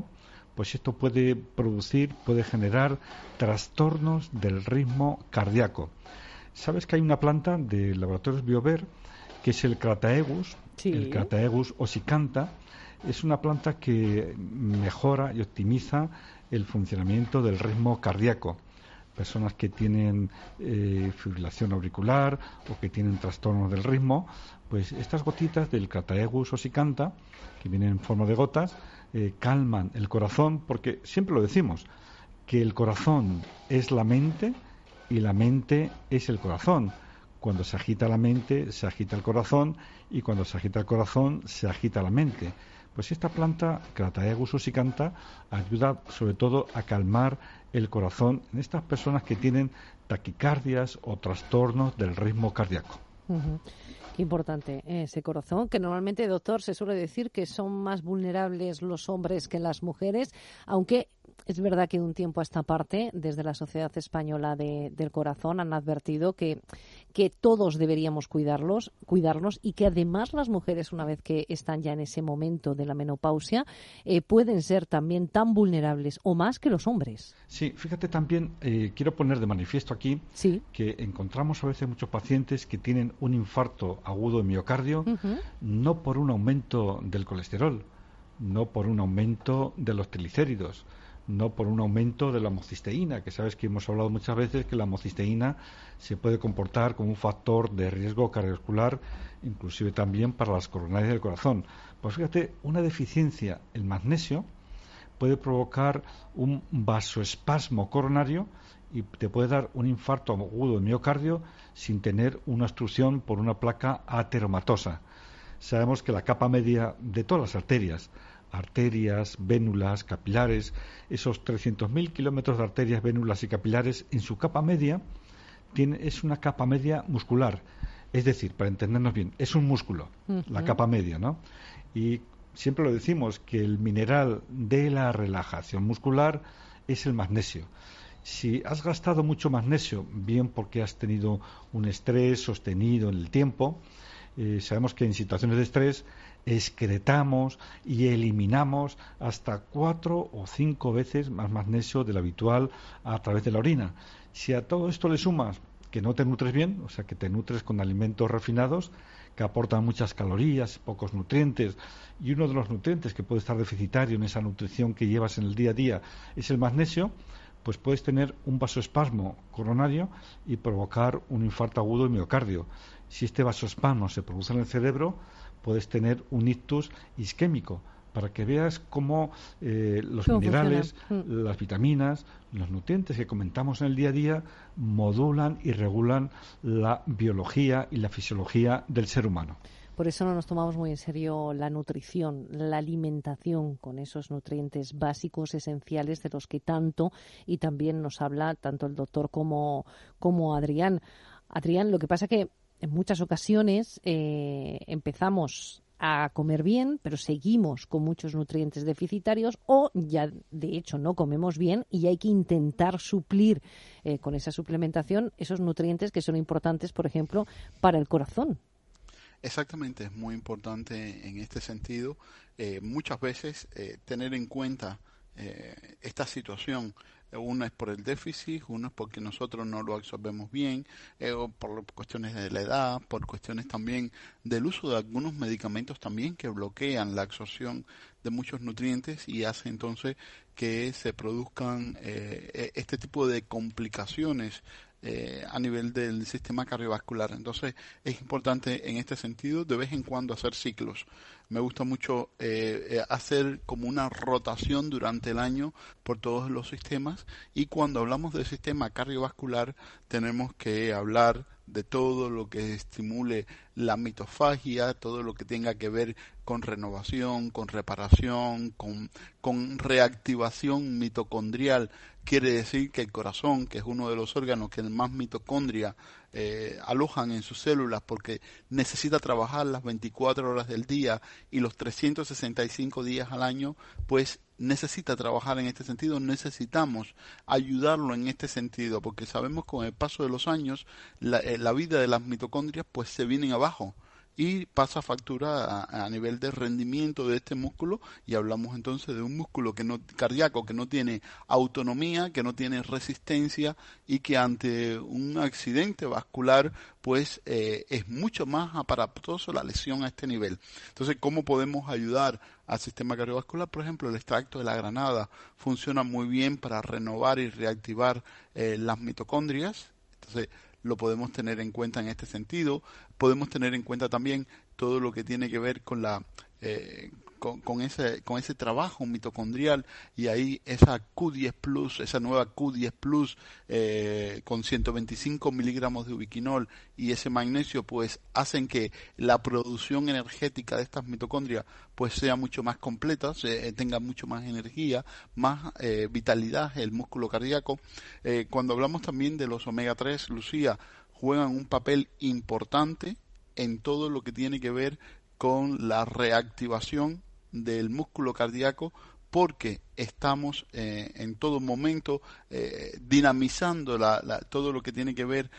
pues esto puede producir, puede generar trastornos del ritmo cardíaco. ¿Sabes que hay una planta de Laboratorios Biover que es el Crataegus,
sí.
el Crataegus ossicanta? Es una planta que mejora y optimiza el funcionamiento del ritmo cardíaco. Personas que tienen eh, fibrilación auricular o que tienen trastornos del ritmo, pues estas gotitas del Crataegus ossicanta, que vienen en forma de gotas, eh, calman el corazón, porque siempre lo decimos, que el corazón es la mente y la mente es el corazón. Cuando se agita la mente, se agita el corazón, y cuando se agita el corazón, se agita la mente. Pues esta planta, Crataegus ossicanta, ayuda sobre todo a calmar el corazón en estas personas que tienen taquicardias o trastornos del ritmo cardíaco.
Uh-huh. Qué importante ese corazón, que normalmente, doctor, se suele decir que son más vulnerables los hombres que las mujeres, aunque es verdad que de un tiempo a esta parte, desde la Sociedad Española de, del Corazón, han advertido que, que todos deberíamos cuidarlos, cuidarnos y que además las mujeres, una vez que están ya en ese momento de la menopausia, eh, pueden ser también tan vulnerables o más que los hombres.
Sí, fíjate también, eh, quiero poner de manifiesto aquí
sí.
que encontramos a veces muchos pacientes que tienen un infarto agudo de miocardio, uh-huh. no por un aumento del colesterol, no por un aumento de los triglicéridos, no por un aumento de la homocisteína, que sabes que hemos hablado muchas veces que la homocisteína se puede comportar como un factor de riesgo cardiovascular, inclusive también para las coronarias del corazón. Pues fíjate, una deficiencia en magnesio puede provocar un vasoespasmo coronario y te puede dar un infarto agudo de miocardio sin tener una obstrucción por una placa ateromatosa. Sabemos que la capa media de todas las arterias, arterias, vénulas, capilares, esos trescientos mil kilómetros de arterias, vénulas y capilares, en su capa media tiene, es una capa media muscular. Es decir, para entendernos bien, es un músculo, uh-huh. la capa media, ¿no? Y siempre lo decimos que el mineral de la relajación muscular es el magnesio. Si has gastado mucho magnesio, bien porque has tenido un estrés sostenido en el tiempo, eh, sabemos que en situaciones de estrés excretamos y eliminamos hasta cuatro o cinco veces más magnesio del habitual a través de la orina. Si a todo esto le sumas que no te nutres bien, o sea, que te nutres con alimentos refinados que aportan muchas calorías, pocos nutrientes, y uno de los nutrientes que puede estar deficitario en esa nutrición que llevas en el día a día es el magnesio, pues puedes tener un vasoespasmo coronario y provocar un infarto agudo de miocardio. Si este vasoespasmo se produce en el cerebro, puedes tener un ictus isquémico, para que veas cómo eh, los ¿Cómo minerales, funciona? las vitaminas, los nutrientes que comentamos en el día a día modulan y regulan la biología y la fisiología del ser humano.
Por eso no nos tomamos muy en serio la nutrición, la alimentación con esos nutrientes básicos, esenciales, de los que tanto y también nos habla tanto el doctor como, como Adrián. Adrián, lo que pasa que en muchas ocasiones eh, empezamos a comer bien, pero seguimos con muchos nutrientes deficitarios o ya de hecho no comemos bien y hay que intentar suplir eh, con esa suplementación esos nutrientes que son importantes, por ejemplo, para el corazón.
Exactamente, es muy importante en este sentido. Eh, muchas veces eh, tener en cuenta eh, esta situación. Uno es por el déficit, uno es porque nosotros no lo absorbemos bien, eh, o por cuestiones de la edad, por cuestiones también del uso de algunos medicamentos también que bloquean la absorción de muchos nutrientes y hace entonces que se produzcan eh, este tipo de complicaciones Eh, a nivel del sistema cardiovascular. Entonces es importante en este sentido de vez en cuando hacer ciclos. Me gusta mucho eh, hacer como una rotación durante el año por todos los sistemas, y cuando hablamos del sistema cardiovascular tenemos que hablar de todo lo que estimule la mitofagia, todo lo que tenga que ver con renovación, con reparación, con, con reactivación mitocondrial. Quiere decir que el corazón, que es uno de los órganos que más mitocondria eh, alojan en sus células, porque necesita trabajar las veinticuatro horas del día y los trescientos sesenta y cinco días al año, pues necesita trabajar en este sentido. Necesitamos ayudarlo en este sentido, porque sabemos que con el paso de los años la, eh, la vida de las mitocondrias pues se vienen abajo. y pasa factura a, a nivel de rendimiento de este músculo, y hablamos entonces de un músculo que no cardíaco que no tiene autonomía, que no tiene resistencia y que ante un accidente vascular pues eh, es mucho más aparatoso la lesión a este nivel. Entonces, ¿cómo podemos ayudar al sistema cardiovascular? Por ejemplo, el extracto de la granada funciona muy bien para renovar y reactivar eh, las mitocondrias. Entonces, lo podemos tener en cuenta en este sentido. Podemos tener en cuenta también todo lo que tiene que ver con la eh, con, con ese con ese trabajo mitocondrial, y ahí esa Q diez plus, esa nueva Q diez plus eh, con ciento veinticinco miligramos de ubiquinol y ese magnesio, pues hacen que la producción energética de estas mitocondrias pues sea mucho más completa, se, tenga mucho más energía, más eh, vitalidad el músculo cardíaco. Eh, cuando hablamos también de los omega tres, Lucía, juegan un papel importante en todo lo que tiene que ver con la reactivación del músculo cardíaco, porque estamos eh, en todo momento eh, dinamizando la, la, todo lo que tiene que ver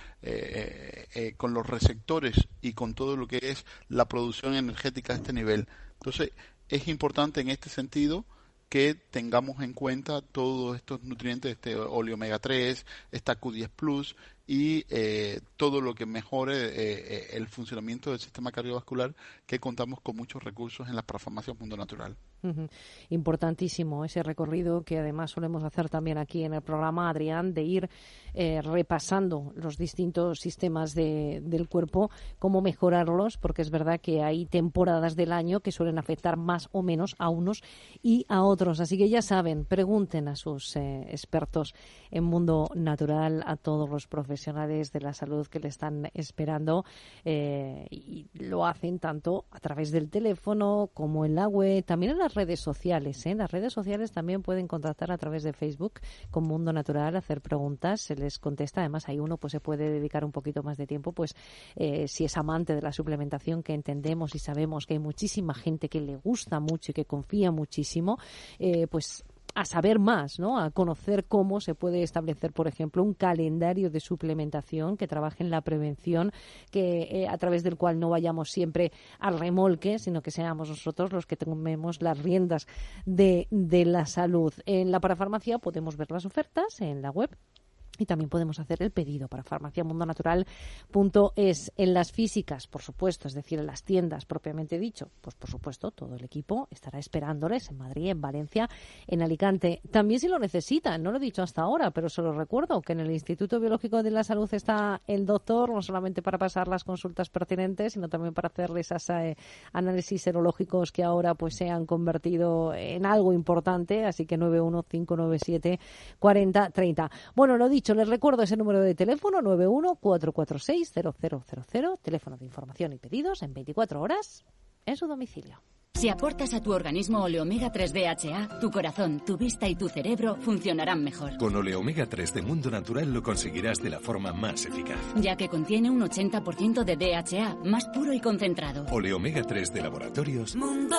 eh, eh, con los receptores y con todo lo que es la producción energética a este nivel. Entonces, es importante en este sentido que tengamos en cuenta todos estos nutrientes, este óleo omega tres, esta Q diez plus y eh, todo lo que mejore eh, el funcionamiento del sistema cardiovascular, que contamos con muchos recursos en las parafarmacias Mundo Natural.
Uh-huh. Importantísimo ese recorrido que además solemos hacer también aquí en el programa, Adrián, de ir eh, repasando los distintos sistemas de, del cuerpo, cómo mejorarlos, porque es verdad que hay temporadas del año que suelen afectar más o menos a unos y a otros. Así que ya saben, pregunten a sus eh, expertos en Mundo Natural, a todos los profesionales de la salud que le están esperando, eh, y lo hacen tanto a través del teléfono como en la web, también en las redes sociales. ¿eh? Las redes sociales también pueden contactar a través de Facebook con Mundo Natural, hacer preguntas, se les contesta. Además, ahí uno pues se puede dedicar un poquito más de tiempo, pues eh, si es amante de la suplementación, que entendemos y sabemos que hay muchísima gente que le gusta mucho y que confía muchísimo, eh, pues a saber más, ¿no? A conocer cómo se puede establecer, por ejemplo, un calendario de suplementación que trabaje en la prevención, que eh, a través del cual no vayamos siempre al remolque, sino que seamos nosotros los que tomemos las riendas de, de la salud. En la parafarmacia podemos ver las ofertas en la web. Y también podemos hacer el pedido para farmacia mundo natural punto es. En las físicas, por supuesto, es decir, en las tiendas propiamente dicho, pues por supuesto todo el equipo estará esperándoles en Madrid, en Valencia, en Alicante. También si lo necesitan, no lo he dicho hasta ahora, pero se lo recuerdo, que en el Instituto Biológico de la Salud está el doctor, no solamente para pasar las consultas pertinentes, sino también para hacer esos eh, análisis serológicos que ahora pues se han convertido en algo importante. Así que nueve uno cinco nueve siete cuatro cero tres cero. Bueno, lo dicho, les recuerdo ese número de teléfono, nueve uno cuatro cuatro seis cero cero cero cero, teléfono de información y pedidos en veinticuatro horas en su domicilio.
Si aportas a tu organismo Oleomega tres D H A, tu corazón, tu vista y tu cerebro funcionarán mejor.
Con Oleomega tres de Mundo Natural lo conseguirás de la forma más eficaz,
ya que contiene un ochenta por ciento de D H A, más puro y concentrado.
Oleomega tres de Laboratorios
Mundo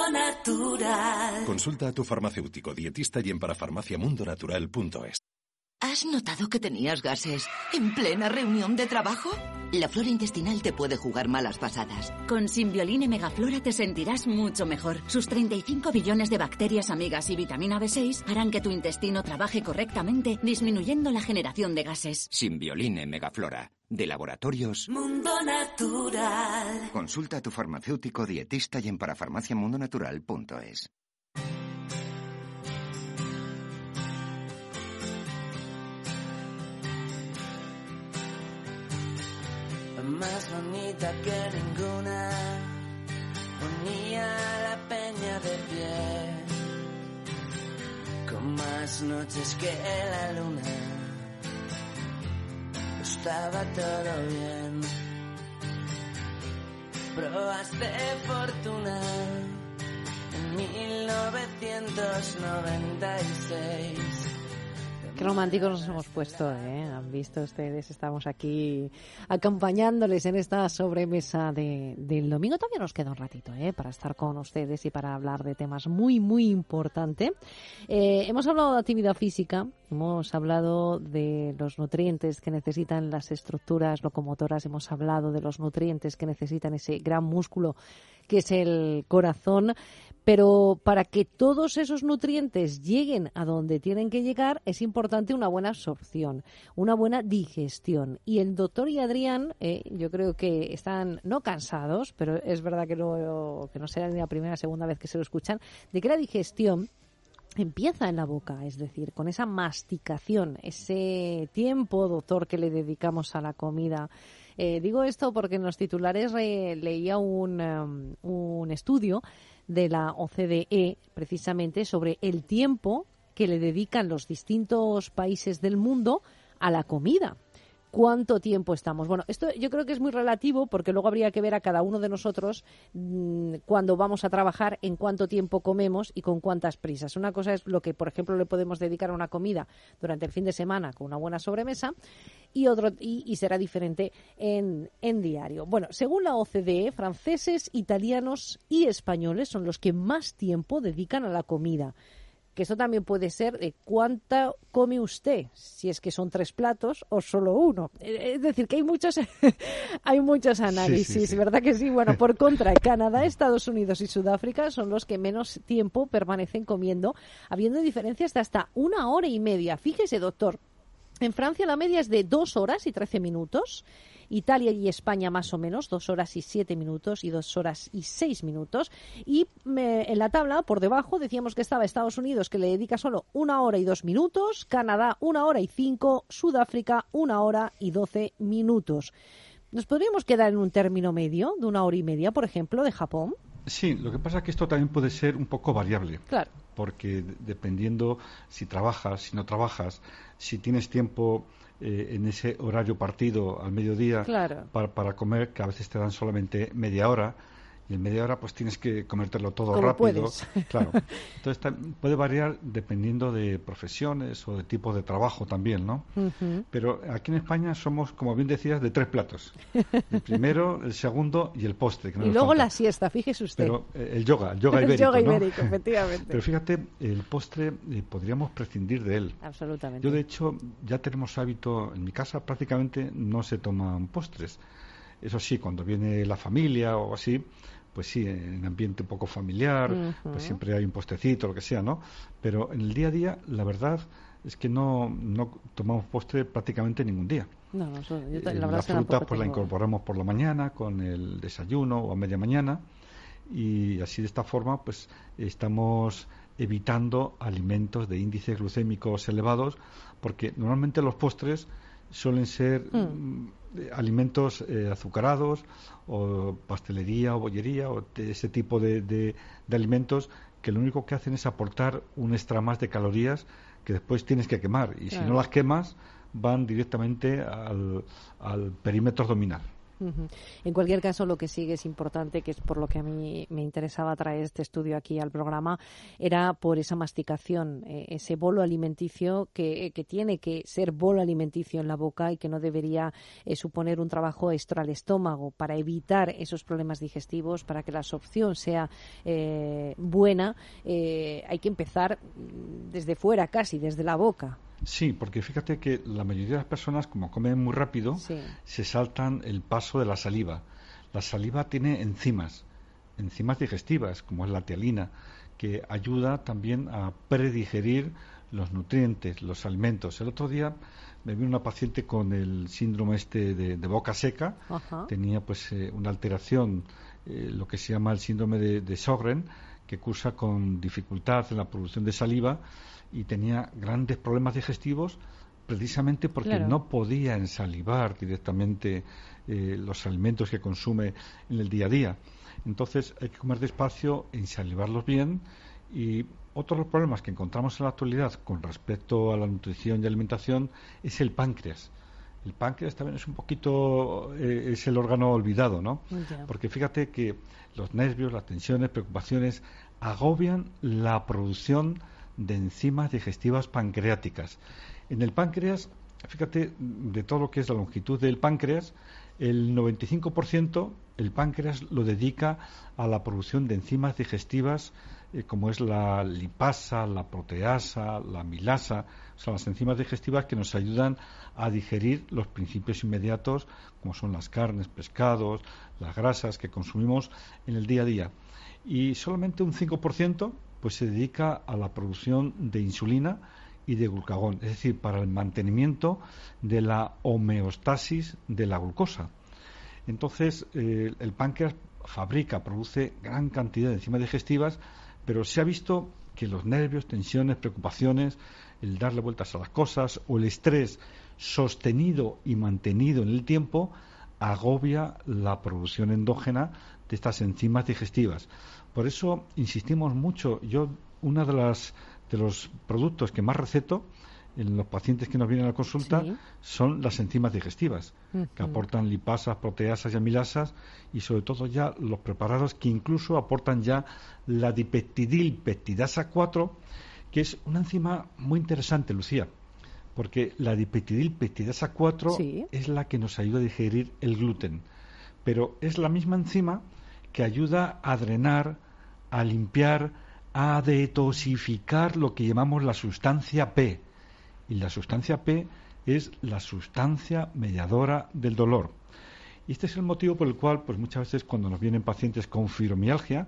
Natural.
Consulta a tu farmacéutico dietista y en parafarmacia mundo natural punto es.
¿Has notado que tenías gases en plena reunión de trabajo? La flora intestinal te puede jugar malas pasadas.
Con Simbioline Megaflora te sentirás mucho mejor. Sus treinta y cinco billones de bacterias amigas y vitamina B seis harán que tu intestino trabaje correctamente, disminuyendo la generación de gases.
Simbioline Megaflora, de Laboratorios
Mundo Natural.
Consulta a tu farmacéutico dietista y en parafarmacia mundo natural punto es.
Más bonita que ninguna, ponía la peña de pie, con más noches que la luna, estaba todo bien. Probaste fortuna en mil novecientos noventa y seis.
Qué románticos nos hemos puesto, ¿eh? Han visto ustedes, estamos aquí acompañándoles en esta sobremesa de, del domingo. Todavía nos queda un ratito, ¿eh? Para estar con ustedes y para hablar de temas muy, muy importantes. Eh, hemos hablado de actividad física, hemos hablado de los nutrientes que necesitan las estructuras locomotoras, hemos hablado de los nutrientes que necesitan ese gran músculo que es el corazón. Pero para que todos esos nutrientes lleguen a donde tienen que llegar es importante una buena absorción, una buena digestión. Y el doctor y Adrián, eh, yo creo que están no cansados, pero es verdad que no, que no será ni la primera o segunda vez que se lo escuchan, de que la digestión empieza en la boca, es decir, con esa masticación, ese tiempo, doctor, que le dedicamos a la comida. Eh, digo esto porque en los titulares re, leía un, um, un estudio de la O C D E, precisamente, sobre el tiempo que le dedican los distintos países del mundo a la comida. ¿Cuánto tiempo estamos? Bueno, esto yo creo que es muy relativo porque luego habría que ver a cada uno de nosotros mmm, cuando vamos a trabajar en cuánto tiempo comemos y con cuántas prisas. Una cosa es lo que, por ejemplo, le podemos dedicar a una comida durante el fin de semana con una buena sobremesa y otro y, y será diferente en, en diario. Bueno, según la O C D E, franceses, italianos y españoles son los que más tiempo dedican a la comida. Que eso también puede ser de cuánta come usted, si es que son tres platos o solo uno. Es decir, que hay muchos hay muchos análisis, sí, sí, sí. ¿Verdad que sí? Bueno, por contra, Canadá, Estados Unidos y Sudáfrica son los que menos tiempo permanecen comiendo, habiendo diferencias de hasta una hora y media. Fíjese, doctor, en Francia la media es de dos horas y trece minutos. Italia y España más o menos, dos horas y siete minutos y dos horas y seis minutos. Y me, en la tabla, por debajo, decíamos que estaba Estados Unidos, que le dedica solo una hora y dos minutos, Canadá una hora y cinco, Sudáfrica una hora y doce minutos. ¿Nos podríamos quedar en un término medio de una hora y media, por ejemplo, de Japón?
Sí, lo que pasa es que esto también puede ser un poco variable.
Claro.
Porque dependiendo si trabajas, si no trabajas, si tienes tiempo eh, en ese horario partido al mediodía
claro.
para, para comer, que a veces te dan solamente media hora, y en media hora pues tienes que comértelo todo
Como
rápido.
Puedes.
Claro. Entonces puede variar dependiendo de profesiones o de tipo de trabajo también, ¿no?
Uh-huh.
Pero aquí en España somos, como bien decías, de tres platos. El primero, el segundo y el postre. Que no
y luego falta. La siesta, fíjese usted.
Pero eh, el yoga, el yoga ibérico,
el yoga
¿no?
ibérico, efectivamente.
Pero fíjate, el postre eh, podríamos prescindir de él.
Absolutamente.
Yo, de hecho, ya tenemos hábito, en mi casa prácticamente no se toman postres. Eso sí, cuando viene la familia o así, pues sí, en ambiente un poco familiar, uh-huh. pues siempre hay un postrecito, lo que sea, ¿no? Pero en el día a día, la verdad es que no, no tomamos postre prácticamente ningún día.
No, no, yo, la,
eh,
verdad
la fruta pues
tengo...
la incorporamos por la mañana con el desayuno o a media mañana y así de esta forma pues estamos evitando alimentos de índices glucémicos elevados porque normalmente los postres suelen ser mm. alimentos eh, azucarados o pastelería o bollería o de ese tipo de, de, de alimentos que lo único que hacen es aportar un extra más de calorías que después tienes que quemar y claro. si no las quemas van directamente al, al perímetro abdominal.
Uh-huh. En cualquier caso, lo que sigue es importante, que es por lo que a mí me interesaba traer este estudio aquí al programa, era por esa masticación, eh, ese bolo alimenticio que, que tiene que ser bolo alimenticio en la boca y que no debería eh, suponer un trabajo extra al estómago para evitar esos problemas digestivos, para que la absorción sea eh, buena. Eh, hay que empezar desde fuera casi, desde la boca.
Sí, porque fíjate que la mayoría de las personas, como comen muy rápido,
sí.
se saltan el paso de la saliva. La saliva tiene enzimas, enzimas digestivas, como es la tialina, que ayuda también a predigerir los nutrientes, los alimentos. El otro día me vino una paciente con el síndrome este de, de boca seca,
Ajá.
tenía pues eh, una alteración, eh, lo que se llama el síndrome de, de Sjögren, que cursa con dificultad en la producción de saliva y tenía grandes problemas digestivos precisamente porque
claro.
no podía ensalivar directamente eh, los alimentos que consume en el día a día. Entonces hay que comer despacio, ensalivarlos bien y otro de los problemas que encontramos en la actualidad con respecto a la nutrición y alimentación es el páncreas. El páncreas también es un poquito, eh, es el órgano olvidado, ¿no?
Yeah.
Porque fíjate que los nervios, las tensiones, preocupaciones agobian la producción de enzimas digestivas pancreáticas. En el páncreas, fíjate, de todo lo que es la longitud del páncreas, el noventa y cinco por ciento el páncreas lo dedica a la producción de enzimas digestivas, eh, como es la lipasa, la proteasa, la amilasa, o sea, las enzimas digestivas que nos ayudan a digerir los principios inmediatos, como son las carnes, pescados, las grasas que consumimos en el día a día. Y solamente un cinco por ciento pues se dedica a la producción de insulina y de glucagón, es decir, para el mantenimiento de la homeostasis de la glucosa. Entonces, eh, el páncreas fabrica, produce gran cantidad de enzimas digestivas, pero se ha visto que los nervios, tensiones, preocupaciones, el darle vueltas a las cosas o el estrés sostenido y mantenido en el tiempo agobia la producción endógena de estas enzimas digestivas. Por eso insistimos mucho. Yo, una de las de los productos que más receto en los pacientes que nos vienen a la consulta sí. son las enzimas digestivas, uh-huh. que aportan lipasas, proteasas y amilasas, y sobre todo ya los preparados que incluso aportan ya la dipeptidilpeptidasa cuatro, que es una enzima muy interesante, Lucía, porque la dipeptidilpeptidasa cuatro sí. es la que nos ayuda a digerir el gluten, pero es la misma enzima que ayuda a drenar, a limpiar, a detoxificar lo que llamamos la sustancia P. Y la sustancia P es la sustancia mediadora del dolor. Y este es el motivo por el cual, pues muchas veces cuando nos vienen pacientes con fibromialgia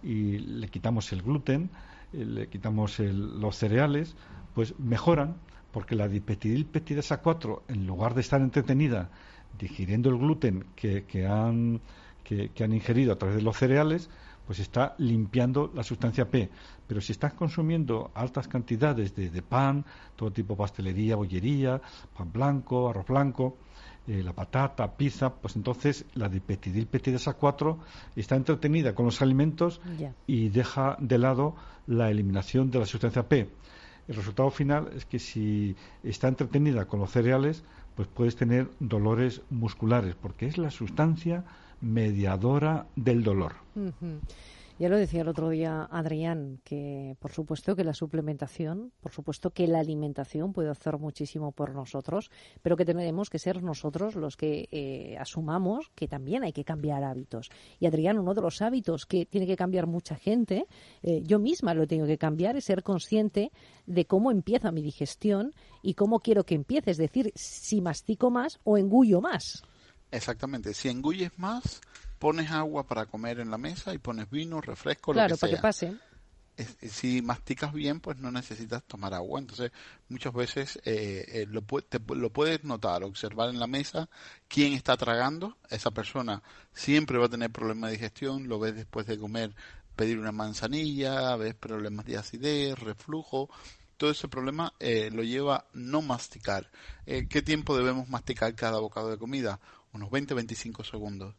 y le quitamos el gluten, le quitamos el, los cereales, pues mejoran, porque la dipeptidilpeptidasa cuatro, en lugar de estar entretenida digiriendo el gluten que, que, han, que, que han ingerido a través de los cereales, pues está limpiando la sustancia P. Pero si estás consumiendo altas cantidades de, de pan, todo tipo de pastelería, bollería, pan blanco, arroz blanco, eh, la patata, pizza, pues entonces la dipeptidilpeptidasa cuatro está entretenida con los alimentos yeah. y deja de lado la eliminación de la sustancia P. El resultado final es que si está entretenida con los cereales, pues puedes tener dolores musculares, porque es la sustancia mediadora del dolor.
Uh-huh. Ya lo decía el otro día Adrián, que por supuesto que la suplementación, por supuesto que la alimentación puede hacer muchísimo por nosotros, pero que tenemos que ser nosotros los que eh, asumamos que también hay que cambiar hábitos. Y Adrián, uno de los hábitos que tiene que cambiar mucha gente, eh, yo misma lo tengo que cambiar, es ser consciente de cómo empieza mi digestión y cómo quiero que empiece, es decir, si mastico más o engullo más.
Exactamente, si engulles más, pones agua para comer en la mesa y pones vino, refresco,
claro,
lo que sea.
Claro, para que pase.
Es, si masticas bien, pues no necesitas tomar agua. Entonces, muchas veces eh, eh, lo, te, lo puedes notar, observar en la mesa quién está tragando. Esa persona siempre va a tener problemas de digestión, lo ves después de comer, pedir una manzanilla, ves problemas de acidez, reflujo. Todo ese problema eh, lo lleva no masticar. Eh, ¿Qué tiempo debemos masticar cada bocado de comida? Unos veinte a veinticinco segundos.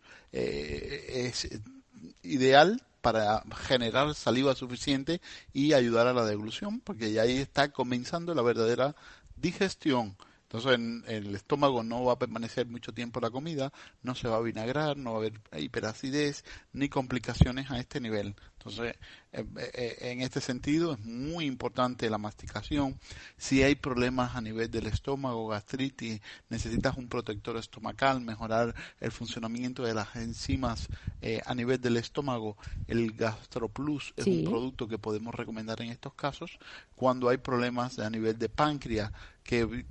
Eh, es ideal para generar saliva suficiente y ayudar a la deglución, porque ya ahí está comenzando la verdadera digestión. Entonces en el estómago no va a permanecer mucho tiempo la comida, no se va a vinagrar, no va a haber hiperacidez ni complicaciones a este nivel. Entonces, eh, eh, en este sentido es muy importante la masticación. Si hay problemas a nivel del estómago, gastritis, necesitas un protector estomacal, mejorar el funcionamiento de las enzimas eh, a nivel del estómago, el GastroPlus es sí. un producto que podemos recomendar en estos casos. Cuando hay problemas a nivel de páncreas, que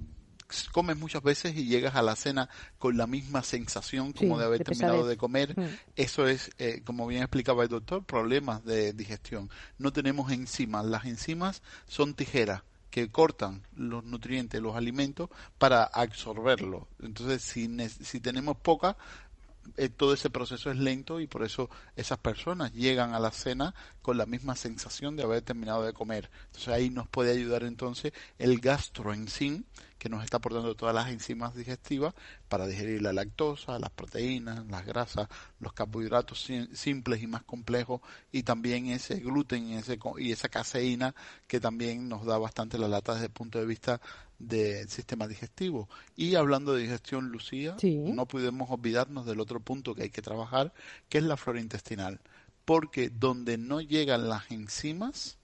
comes muchas veces y llegas a la cena con la misma sensación como sí, de haber de terminado pesadez. de comer, mm. eso es, eh, como bien explicaba el doctor, problemas de digestión. No tenemos enzimas. Las enzimas son tijeras que cortan los nutrientes, los alimentos, para absorberlos. Entonces, si, si tenemos poca, eh, todo ese proceso es lento y por eso esas personas llegan a la cena con la misma sensación de haber terminado de comer. Entonces, ahí nos puede ayudar entonces el gastroenzim, que nos está aportando todas las enzimas digestivas para digerir la lactosa, las proteínas, las grasas, los carbohidratos simples y más complejos, y también ese gluten y, ese, y esa caseína que también nos da bastante la lata desde el punto de vista del sistema digestivo. Y hablando de digestión, Lucía, sí. no podemos olvidarnos del otro punto que hay que trabajar, que es la flora intestinal, porque donde no llegan las enzimas,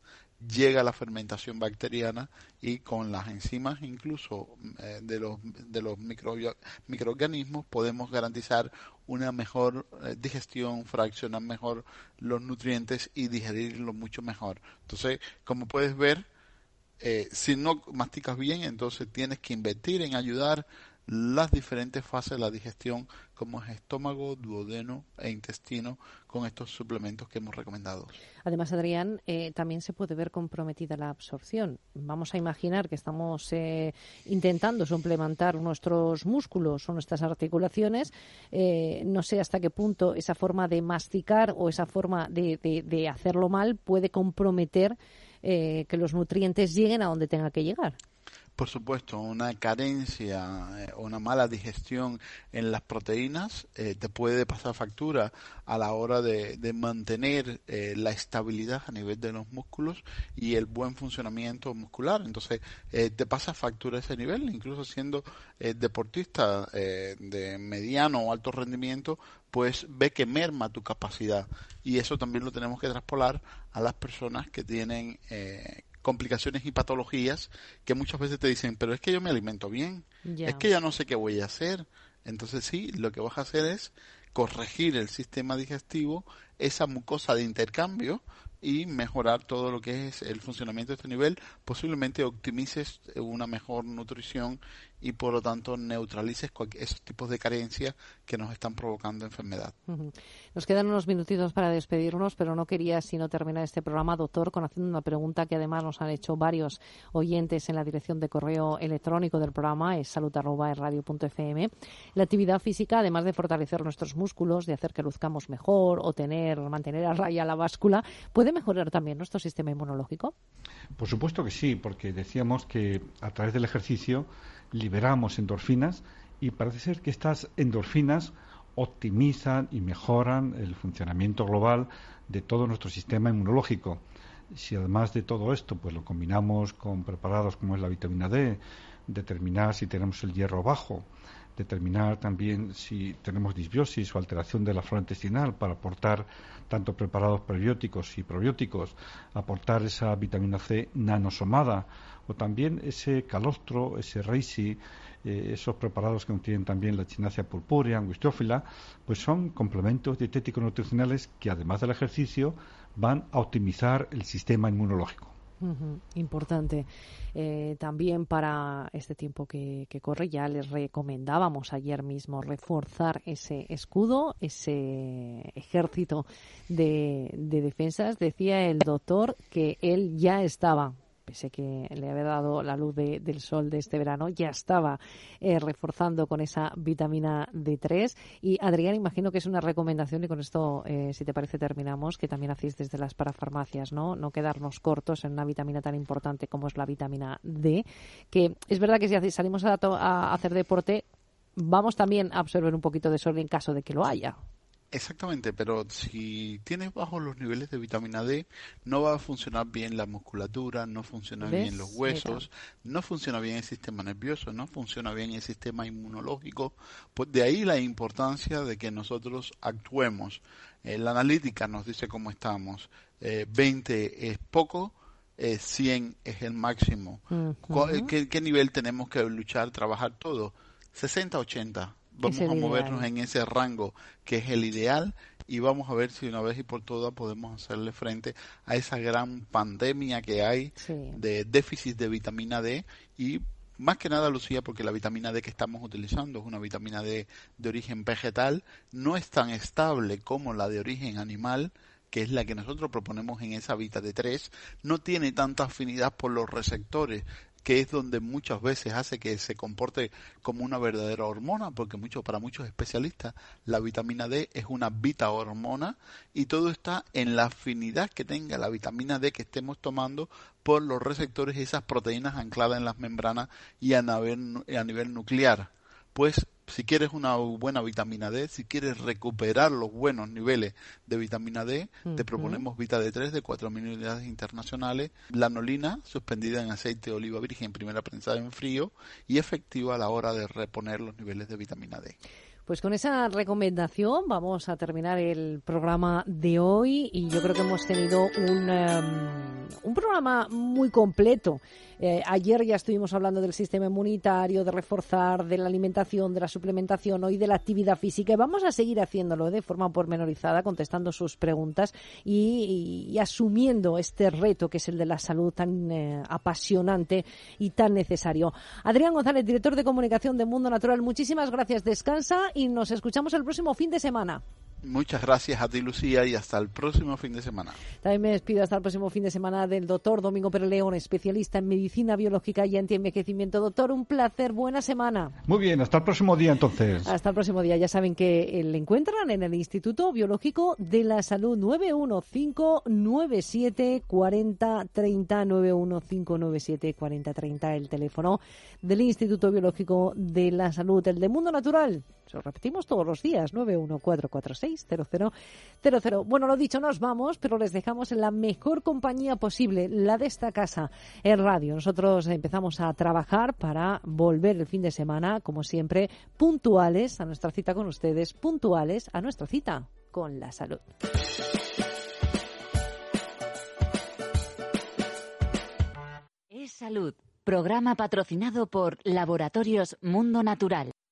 llega la fermentación bacteriana y con las enzimas incluso eh, de los de los micro, microorganismos podemos garantizar una mejor eh, digestión, fraccionar mejor los nutrientes y digerirlos mucho mejor. Entonces, como puedes ver, eh, si no masticas bien, entonces tienes que invertir en ayudar las diferentes fases de la digestión, como es estómago, duodeno e intestino, con estos suplementos que hemos recomendado.
Además, Adrián, eh, también se puede ver comprometida la absorción. Vamos a imaginar que estamos eh, intentando suplementar nuestros músculos o nuestras articulaciones. Eh, no sé hasta qué punto esa forma de masticar o esa forma de, de, de hacerlo mal puede comprometer eh, que los nutrientes lleguen a donde tenga que llegar.
Por supuesto, una carencia o eh, una mala digestión en las proteínas eh, te puede pasar factura a la hora de, de mantener eh, la estabilidad a nivel de los músculos y el buen funcionamiento muscular. Entonces, eh, te pasa factura a ese nivel, incluso siendo eh, deportista eh, de mediano o alto rendimiento, pues ve que merma tu capacidad. Y eso también lo tenemos que traspolar a las personas que tienen eh, complicaciones y patologías que muchas veces te dicen, pero es que yo me alimento bien, yeah. es que ya no sé qué voy a hacer. Entonces sí, lo que vas a hacer es corregir el sistema digestivo, esa mucosa de intercambio, y mejorar todo lo que es el funcionamiento de este nivel. Posiblemente optimices una mejor nutrición y por lo tanto neutralices esos tipos de carencias que nos están provocando enfermedad.
Uh-huh. Nos quedan unos minutitos para despedirnos, pero no quería sino terminar este programa, doctor, con haciendo una pregunta que además nos han hecho varios oyentes en la dirección de correo electrónico del programa, es salud arroba es radio punto f m. La actividad física, además de fortalecer nuestros músculos, de hacer que luzcamos mejor o tener, mantener a raya la báscula, ¿puede mejorar también nuestro sistema inmunológico?
Por supuesto que sí, porque decíamos que a través del ejercicio liberamos endorfinas y parece ser que estas endorfinas optimizan y mejoran el funcionamiento global de todo nuestro sistema inmunológico. Si además de todo esto pues lo combinamos con preparados como es la vitamina D, determinar si tenemos el hierro bajo, determinar también si tenemos disbiosis o alteración de la flora intestinal para aportar tanto preparados prebióticos y probióticos, aportar esa vitamina C nanosomada o también ese calostro, ese reishi, eh, esos preparados que contienen también la echinacea purpúrea, angustiófila, pues son complementos dietéticos nutricionales que además del ejercicio van a optimizar el sistema inmunológico.
Uh-huh. Importante. Eh, también para este tiempo que, que corre, ya les recomendábamos ayer mismo reforzar ese escudo, ese ejército de, de defensas. Decía el doctor que él ya estaba, pese que le había dado la luz de, del sol de este verano, ya estaba eh, reforzando con esa vitamina D tres. Y Adrián, imagino que es una recomendación, y con esto, eh, si te parece, terminamos, que también hacéis desde las parafarmacias, ¿no? No quedarnos cortos en una vitamina tan importante como es la vitamina D, que es verdad que si salimos a, a hacer deporte, vamos también a absorber un poquito de sol en caso de que lo haya.
Exactamente, pero si tienes bajos los niveles de vitamina D, no va a funcionar bien la musculatura, no funciona ¿Ves? bien los huesos, no funciona bien el sistema nervioso, no funciona bien el sistema inmunológico. Pues de ahí la importancia de que nosotros actuemos. Eh, la analítica nos dice cómo estamos. Eh, veinte es poco, eh, cien es el máximo. Uh-huh. ¿Qué, ¿Qué nivel tenemos que luchar, trabajar todo? sesenta, ochenta. Vamos a movernos en ese rango que es el ideal y vamos a ver si una vez y por todas podemos hacerle frente a esa gran pandemia que hay sí. de déficit de vitamina D y más que nada, Lucía, porque la vitamina D que estamos utilizando es una vitamina D de origen vegetal, no es tan estable como la de origen animal, que es la que nosotros proponemos en esa Vita D tres, no tiene tanta afinidad por los receptores, que es donde muchas veces hace que se comporte como una verdadera hormona, porque mucho, para muchos especialistas la vitamina D es una beta hormona y todo está en la afinidad que tenga la vitamina D que estemos tomando por los receptores y esas proteínas ancladas en las membranas y a nivel, a nivel nuclear. Pues si quieres una buena vitamina D, si quieres recuperar los buenos niveles de vitamina D, uh-huh. te proponemos Vita D tres de cuatro mil unidades internacionales, lanolina suspendida en aceite de oliva virgen, primera prensada en frío y efectiva a la hora de reponer los niveles de vitamina D.
Pues con esa recomendación vamos a terminar el programa de hoy y yo creo que hemos tenido un, um, un programa muy completo. Eh, ayer ya estuvimos hablando del sistema inmunitario, de reforzar, de la alimentación, de la suplementación, hoy de la actividad física y vamos a seguir haciéndolo de forma pormenorizada, contestando sus preguntas y, y, y asumiendo este reto que es el de la salud tan eh, apasionante y tan necesario. Adrián González, director de comunicación de Mundo Natural, muchísimas gracias, descansa y nos escuchamos el próximo fin de semana.
Muchas gracias a ti, Lucía, y hasta el próximo fin de semana.
También me despido hasta el próximo fin de semana del doctor Domingo Pérez León, especialista en medicina biológica y antienvejecimiento. Doctor, un placer, buena semana.
Muy bien, hasta el próximo día entonces.
Hasta el próximo día. Ya saben que le encuentran en el Instituto Biológico de la Salud, nueve uno cinco nueve siete cuatro cero tres cero, nueve uno cinco nueve siete cuatro cero tres cero, el teléfono del Instituto Biológico de la Salud, el de Mundo Natural. Lo repetimos todos los días, nueve uno cuatro cuatro seis cero cero cero cero. Bueno, lo dicho, nos vamos, pero les dejamos en la mejor compañía posible, la de esta casa, en radio. Nosotros empezamos a trabajar para volver el fin de semana, como siempre, puntuales a nuestra cita con ustedes, puntuales a nuestra cita con la salud.
Es Salud, programa patrocinado por Laboratorios Mundo Natural.